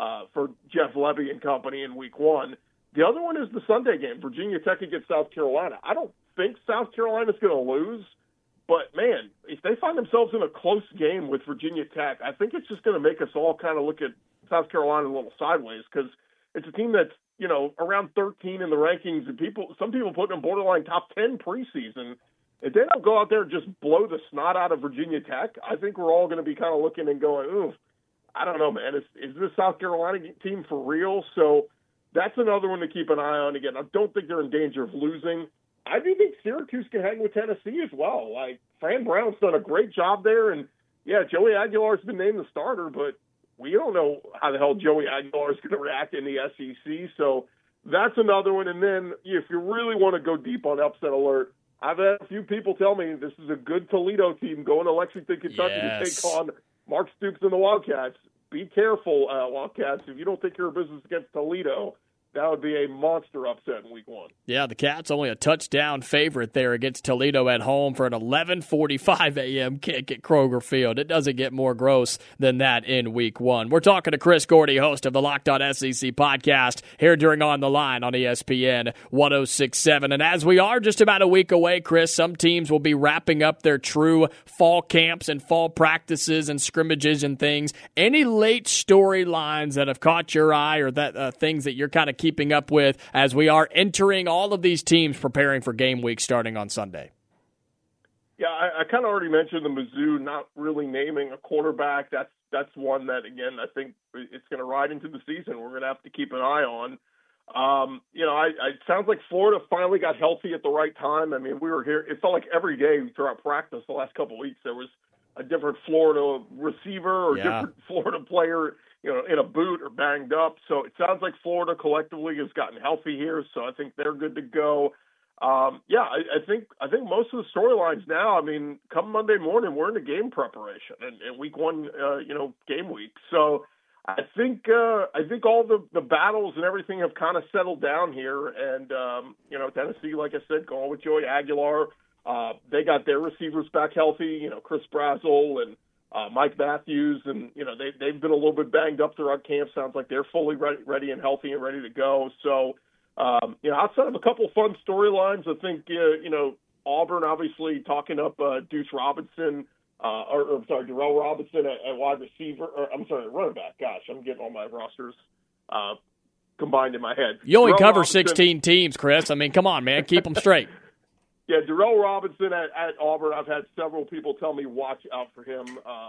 Jeff Levy and company in Week 1. The other one is the Sunday game, Virginia Tech against South Carolina. I don't think South Carolina's going to lose, but, man, if they find themselves in a close game with Virginia Tech, I think it's just going to make us all kind of look at South Carolina a little sideways because it's a team that's, around 13 in the rankings, and some people put them borderline top 10 preseason. If they don't go out there and just blow the snot out of Virginia Tech, I think we're all going to be kind of looking and going, ooh, I don't know, man. Is this South Carolina team for real? So that's another one to keep an eye on. Again, I don't think they're in danger of losing. I do think Syracuse can hang with Tennessee as well. Like, Fran Brown's done a great job there, and, yeah, Joey Aguilar's been named the starter, but we don't know how the hell Joey Aguilar is going to react in the SEC. So that's another one. And then if you really want to go deep on upset alert, I've had a few people tell me this is a good Toledo team going to Lexington, Kentucky to take on Mark Stoops and the Wildcats. Be careful, Wildcats. If you don't take care of business against Toledo, that would be a monster upset in Week 1. Yeah, the Cats only a touchdown favorite there against Toledo at home for an 11:45 a.m. kick at Kroger Field. It doesn't get more gross than that in Week 1. We're talking to Chris Gordy, host of the Locked On SEC podcast, here during On the Line on ESPN 106.7. And as we are just about a week away, Chris, some teams will be wrapping up their true fall camps and fall practices and scrimmages and things. Any late storylines that have caught your eye or that things that you're kind of keeping up with as we are entering all of these teams preparing for game week starting on Sunday? Yeah, I kind of already mentioned the Mizzou not really naming a quarterback. That's one that, again, I think it's going to ride into the season. We're going to have to keep an eye on. It sounds like Florida finally got healthy at the right time. I mean, we were here. It felt like every day throughout practice the last couple of weeks there was a different Florida receiver or different Florida player in a boot or banged up. So it sounds like Florida collectively has gotten healthy here. So I think they're good to go. I think most of the storylines now, I mean, come Monday morning, we're into game preparation and Week 1, game week. So I think all the battles and everything have kind of settled down here, and Tennessee, like I said, going with Joey Aguilar, they got their receivers back healthy. Chris Brazzell and Mike Matthews, and they've been a little bit banged up throughout camp. Sounds like they're fully ready and healthy and ready to go. So outside of a couple of fun storylines, I think Auburn obviously talking up Deuce Robinson. Darrell Robinson at wide receiver. Running back. Gosh, I'm getting all my rosters combined in my head. You only cover 16 teams, Chris. I mean, come on, man. Keep them straight. Yeah, Darrell Robinson at Auburn. I've had several people tell me watch out for him.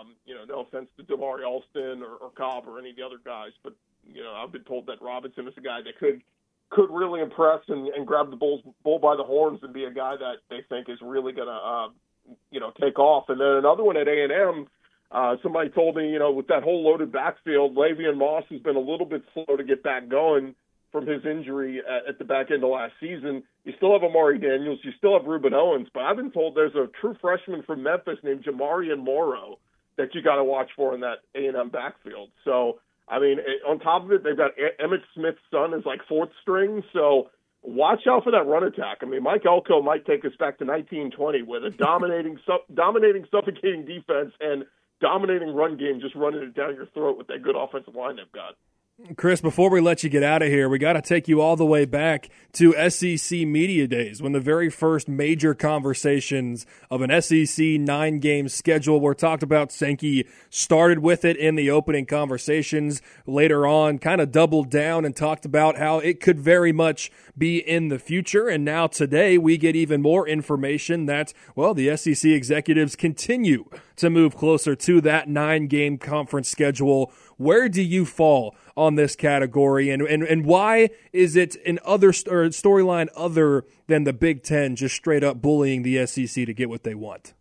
No offense to Damari Alston or Cobb or any of the other guys, but I've been told that Robinson is a guy that could really impress and grab the bull by the horns and be a guy that they think is really going to take off. And then another one at A&M, somebody told me, with that whole loaded backfield, Le'Veon Moss has been a little bit slow to get back going from his injury at the back end of last season. You still have Amari Daniels, you still have Reuben Owens, but I've been told there's a true freshman from Memphis named Jamarian Morrow that you got to watch for in that A&M backfield. So, I mean, on top of it, they've got Emmitt Smith's son as like fourth string, so watch out for that run attack. I mean, Mike Elko might take us back to 1920 with a dominating, suffocating defense and dominating run game, just running it down your throat with that good offensive line they've got. Chris, before we let you get out of here, we got to take you all the way back to SEC Media Days, when the very first major conversations of an SEC 9-game schedule were talked about. Sankey started with it in the opening conversations. Later on, kind of doubled down and talked about how it could very much be in the future. And now today, we get even more information that, well, the SEC executives continue to move closer to that 9-game conference schedule. Where do you fall on this category, and why is it an other storyline other than the Big Ten just straight up bullying the SEC to get what they want?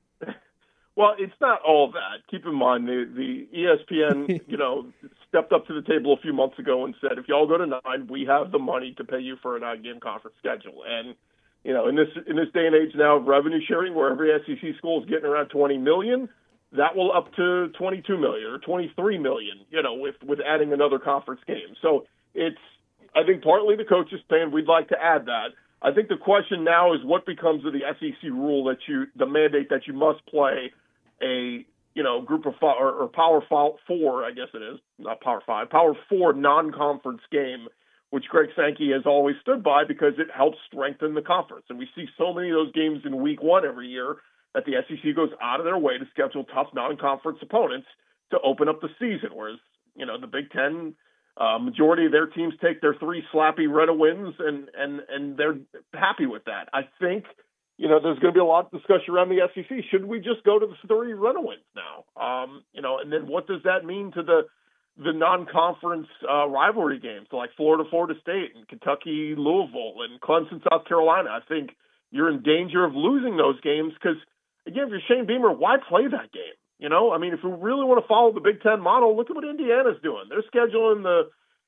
Well, it's not all that. Keep in mind, the ESPN, stepped up to the table a few months ago and said, if y'all go to 9, we have the money to pay you for a 9-game conference schedule. And, in this day and age now of revenue sharing, where every SEC school is getting around $20 million, that will up to $22 million or $23 million, with adding another conference game. So it's, I think, partly the coaches saying we'd like to add that. I think the question now is what becomes of the SEC rule the mandate that you must play a, group of 5 or Power 4, I guess it is, not Power 5, Power 4 non-conference game, which Greg Sankey has always stood by because it helps strengthen the conference. And we see so many of those games in week 1 every year that the SEC goes out of their way to schedule tough non-conference opponents to open up the season, whereas, the Big Ten, majority of their teams take their 3 slappy Rena wins, and they're happy with that. I think, there's going to be a lot of discussion around the SEC. Should we just go to the 3 Rena wins now? And then what does that mean to the non-conference rivalry games, like Florida State, and Kentucky Louisville, and Clemson South Carolina? I think you're in danger of losing those games because, again, if you're Shane Beamer, why play that game? I mean, if we really want to follow the Big Ten model, look at what Indiana's doing. They're scheduling the,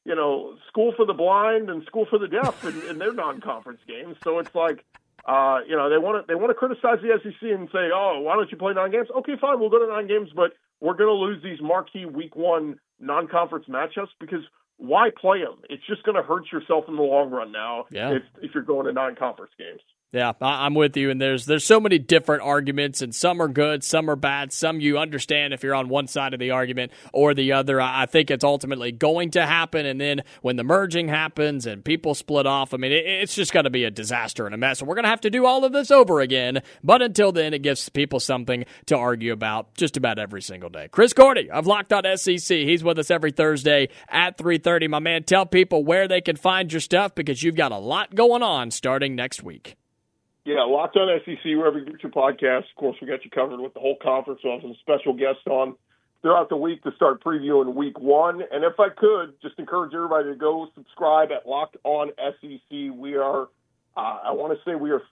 School for the Blind and School for the Deaf in their non-conference games. So it's like, they want to criticize the SEC and say, oh, why don't you play 9 games? Okay, fine, we'll go to 9 games, but we're going to lose these marquee week 1 non-conference matchups because why play them? It's just going to hurt yourself in the long run now if you're going to non-conference games. Yeah, I'm with you, and there's so many different arguments, and some are good, some are bad, some you understand if you're on one side of the argument or the other. I think it's ultimately going to happen, and then when the merging happens and people split off, I mean, it's just going to be a disaster and a mess, and we're going to have to do all of this over again, but until then, it gives people something to argue about just about every single day. Chris Gordy of Locked On SEC, he's with us every Thursday at 3:30. My man, tell people where they can find your stuff because you've got a lot going on starting next week. Yeah, Locked On SEC, wherever you get your podcast. Of course, we got you covered with the whole conference. We'll have some special guests on throughout the week to start previewing week 1. And if I could, just encourage everybody to go subscribe at Locked On SEC. We are, I want to say we are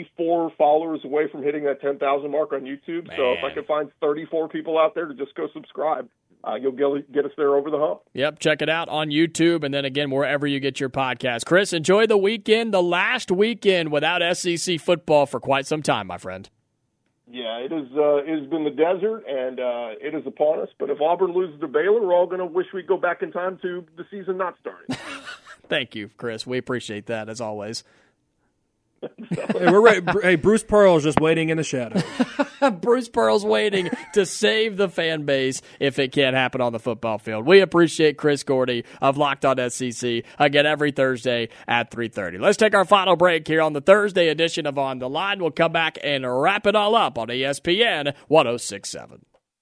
34 followers away from hitting that 10,000 mark on YouTube. Man. So if I can find 34 people out there to just go subscribe, you'll get us there over the hump. Yep, check it out on YouTube, and then again, wherever you get your podcast. Chris, enjoy the weekend, the last weekend without SEC football for quite some time, my friend. Yeah, it has been the desert, and it is upon us. But if Auburn loses to Baylor, we're all going to wish we'd go back in time to the season not starting. Thank you, Chris. We appreciate that, as always. Hey, we're ready. Hey, Bruce Pearl's just waiting in the shadows. Bruce Pearl's waiting to save the fan base if it can't happen on the football field. We appreciate Chris Gordy of Locked On SEC, again, every Thursday at 3:30. Let's take our final break here on the Thursday edition of On the Line. We'll come back and wrap it all up on ESPN 106.7.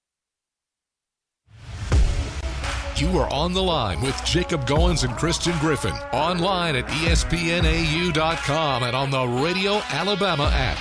You are on the line with Jacob Goins and Christian Griffin. Online at ESPNAU.com and on the Radio Alabama app.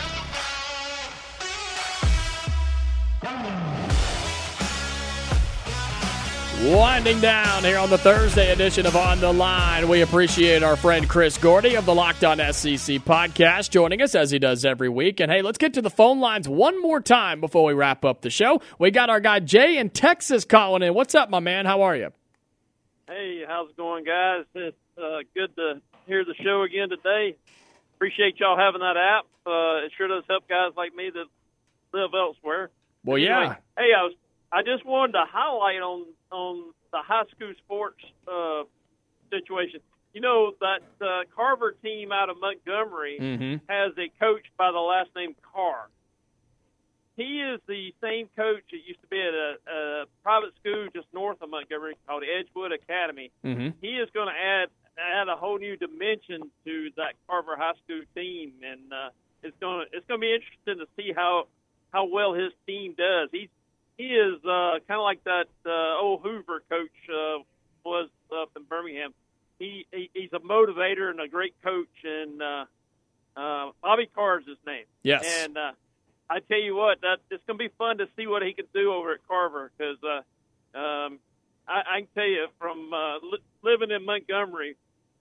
Winding down here on the Thursday edition of On the Line. We appreciate our friend Chris Gordy of the Locked On SEC podcast joining us as he does every week. And hey, let's get to the phone lines one more time before we wrap up the show. We got our guy Jay in Texas calling in. What's up, my man? How are you? Hey, how's it going, guys? It's good to hear the show again today. Appreciate y'all having that app. It sure does help guys like me that live elsewhere. Well, anyway, yeah. Hey, I just wanted to highlight on the high school sports situation. You know, that Carver team out of Montgomery has a coach by the last name Carr. He is the same coach that used to be at a private school just north of Montgomery called Edgewood Academy. He is going to add a whole new dimension to that Carver High School team, and it's going to be interesting to see how well his team does. He is kind of like that old Hoover coach was up in Birmingham. He's a motivator and a great coach, and Bobby Carr is his name. Yes. And I tell you what, it's going to be fun to see what he can do over at Carver, because I can tell you from living in Montgomery,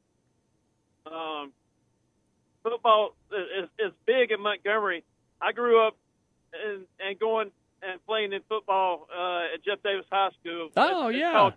football is big in Montgomery. I grew up and going and playing in football at Jeff Davis High School. Oh, it's called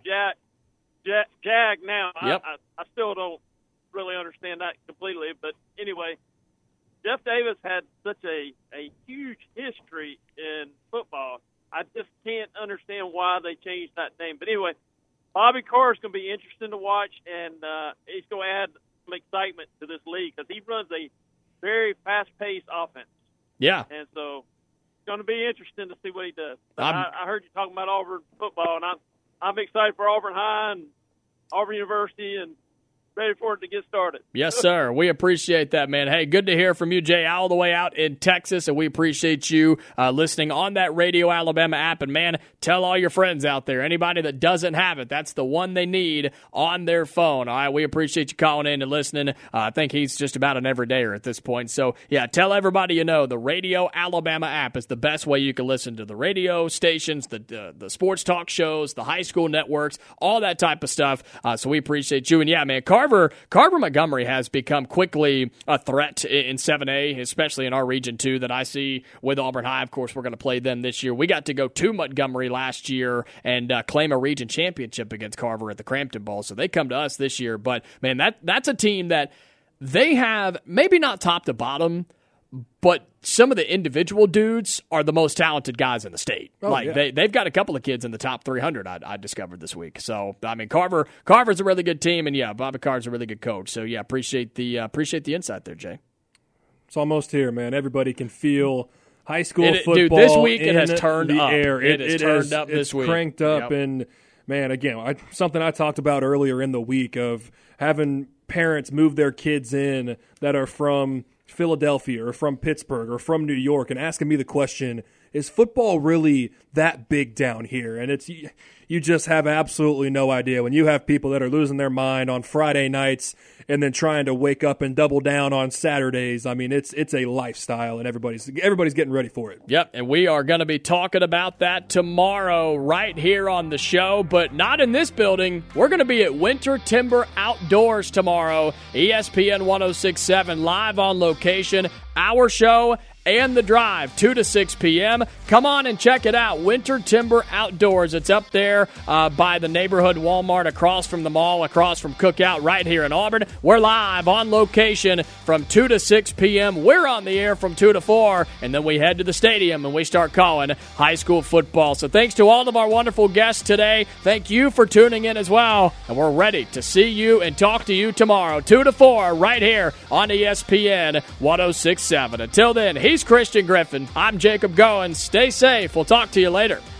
Jag now. Yep. I still don't really understand that completely, but anyway, Jeff Davis had such a huge history in football. I just can't understand why they changed that name. But anyway, Bobby Carr is going to be interesting to watch, and he's going to add some excitement to this league because he runs a very fast-paced offense. Yeah. And so it's going to be interesting to see what he does. But I heard you talking about Auburn football, and I'm excited for Auburn High and Auburn University and ready for it to get started. Yes, sir. We appreciate that, man. Hey, good to hear from you, Jay, all the way out in Texas, and we appreciate you listening on that Radio Alabama app. And, man, tell all your friends out there, anybody that doesn't have it, that's the one they need on their phone. All right, we appreciate you calling in and listening. I think he's just about an everydayer at this point. So, yeah, tell everybody you know the Radio Alabama app is the best way you can listen to the radio stations, the sports talk shows, the high school networks, all that type of stuff. So we appreciate you. And, yeah, man, Carver Montgomery has become quickly a threat in 7A, especially in our region, too, that I see with Auburn High. Of course, we're going to play them this year. We got to go to Montgomery last year and claim a region championship against Carver at the Crampton Bowl, so they come to us this year. But, man, that's a team that they have, maybe not top to bottom, but some of the individual dudes are the most talented guys in the state. They've got a couple of kids in the top 300 I discovered this week. So, I mean, Carver's a really good team, and, yeah, Bobby Carr's a really good coach. So, yeah, appreciate the insight there, Jay. It's almost here, man. Everybody can feel high school football. Dude, this week it has turned up. Air. It has turned up this week. It's cranked up, and, man, again, something I talked about earlier in the week of having parents move their kids in that are from Philadelphia or from Pittsburgh or from New York and asking me the question, is football really that big down here? And it's you just have absolutely no idea when you have people that are losing their mind on Friday nights and then trying to wake up and double down on Saturdays. I mean, it's a lifestyle, and everybody's getting ready for it. Yep, and we are going to be talking about that tomorrow right here on the show, but not in this building. We're going to be at Winter Timber Outdoors tomorrow, ESPN 106.7, live on location. Our show and The Drive, 2 to 6 p.m. Come on and check it out. Winter Timber Outdoors. It's up there by the neighborhood Walmart, across from the mall, across from Cookout, right here in Auburn. We're live on location from 2 to 6 p.m. We're on the air from 2 to 4, and then we head to the stadium and we start calling high school football. So thanks to all of our wonderful guests today. Thank you for tuning in as well, and we're ready to see you and talk to you tomorrow, 2 to 4, right here on ESPN 106.7. Until then, he's Christian Griffin. I'm Jacob Goins. Stay safe. We'll talk to you later.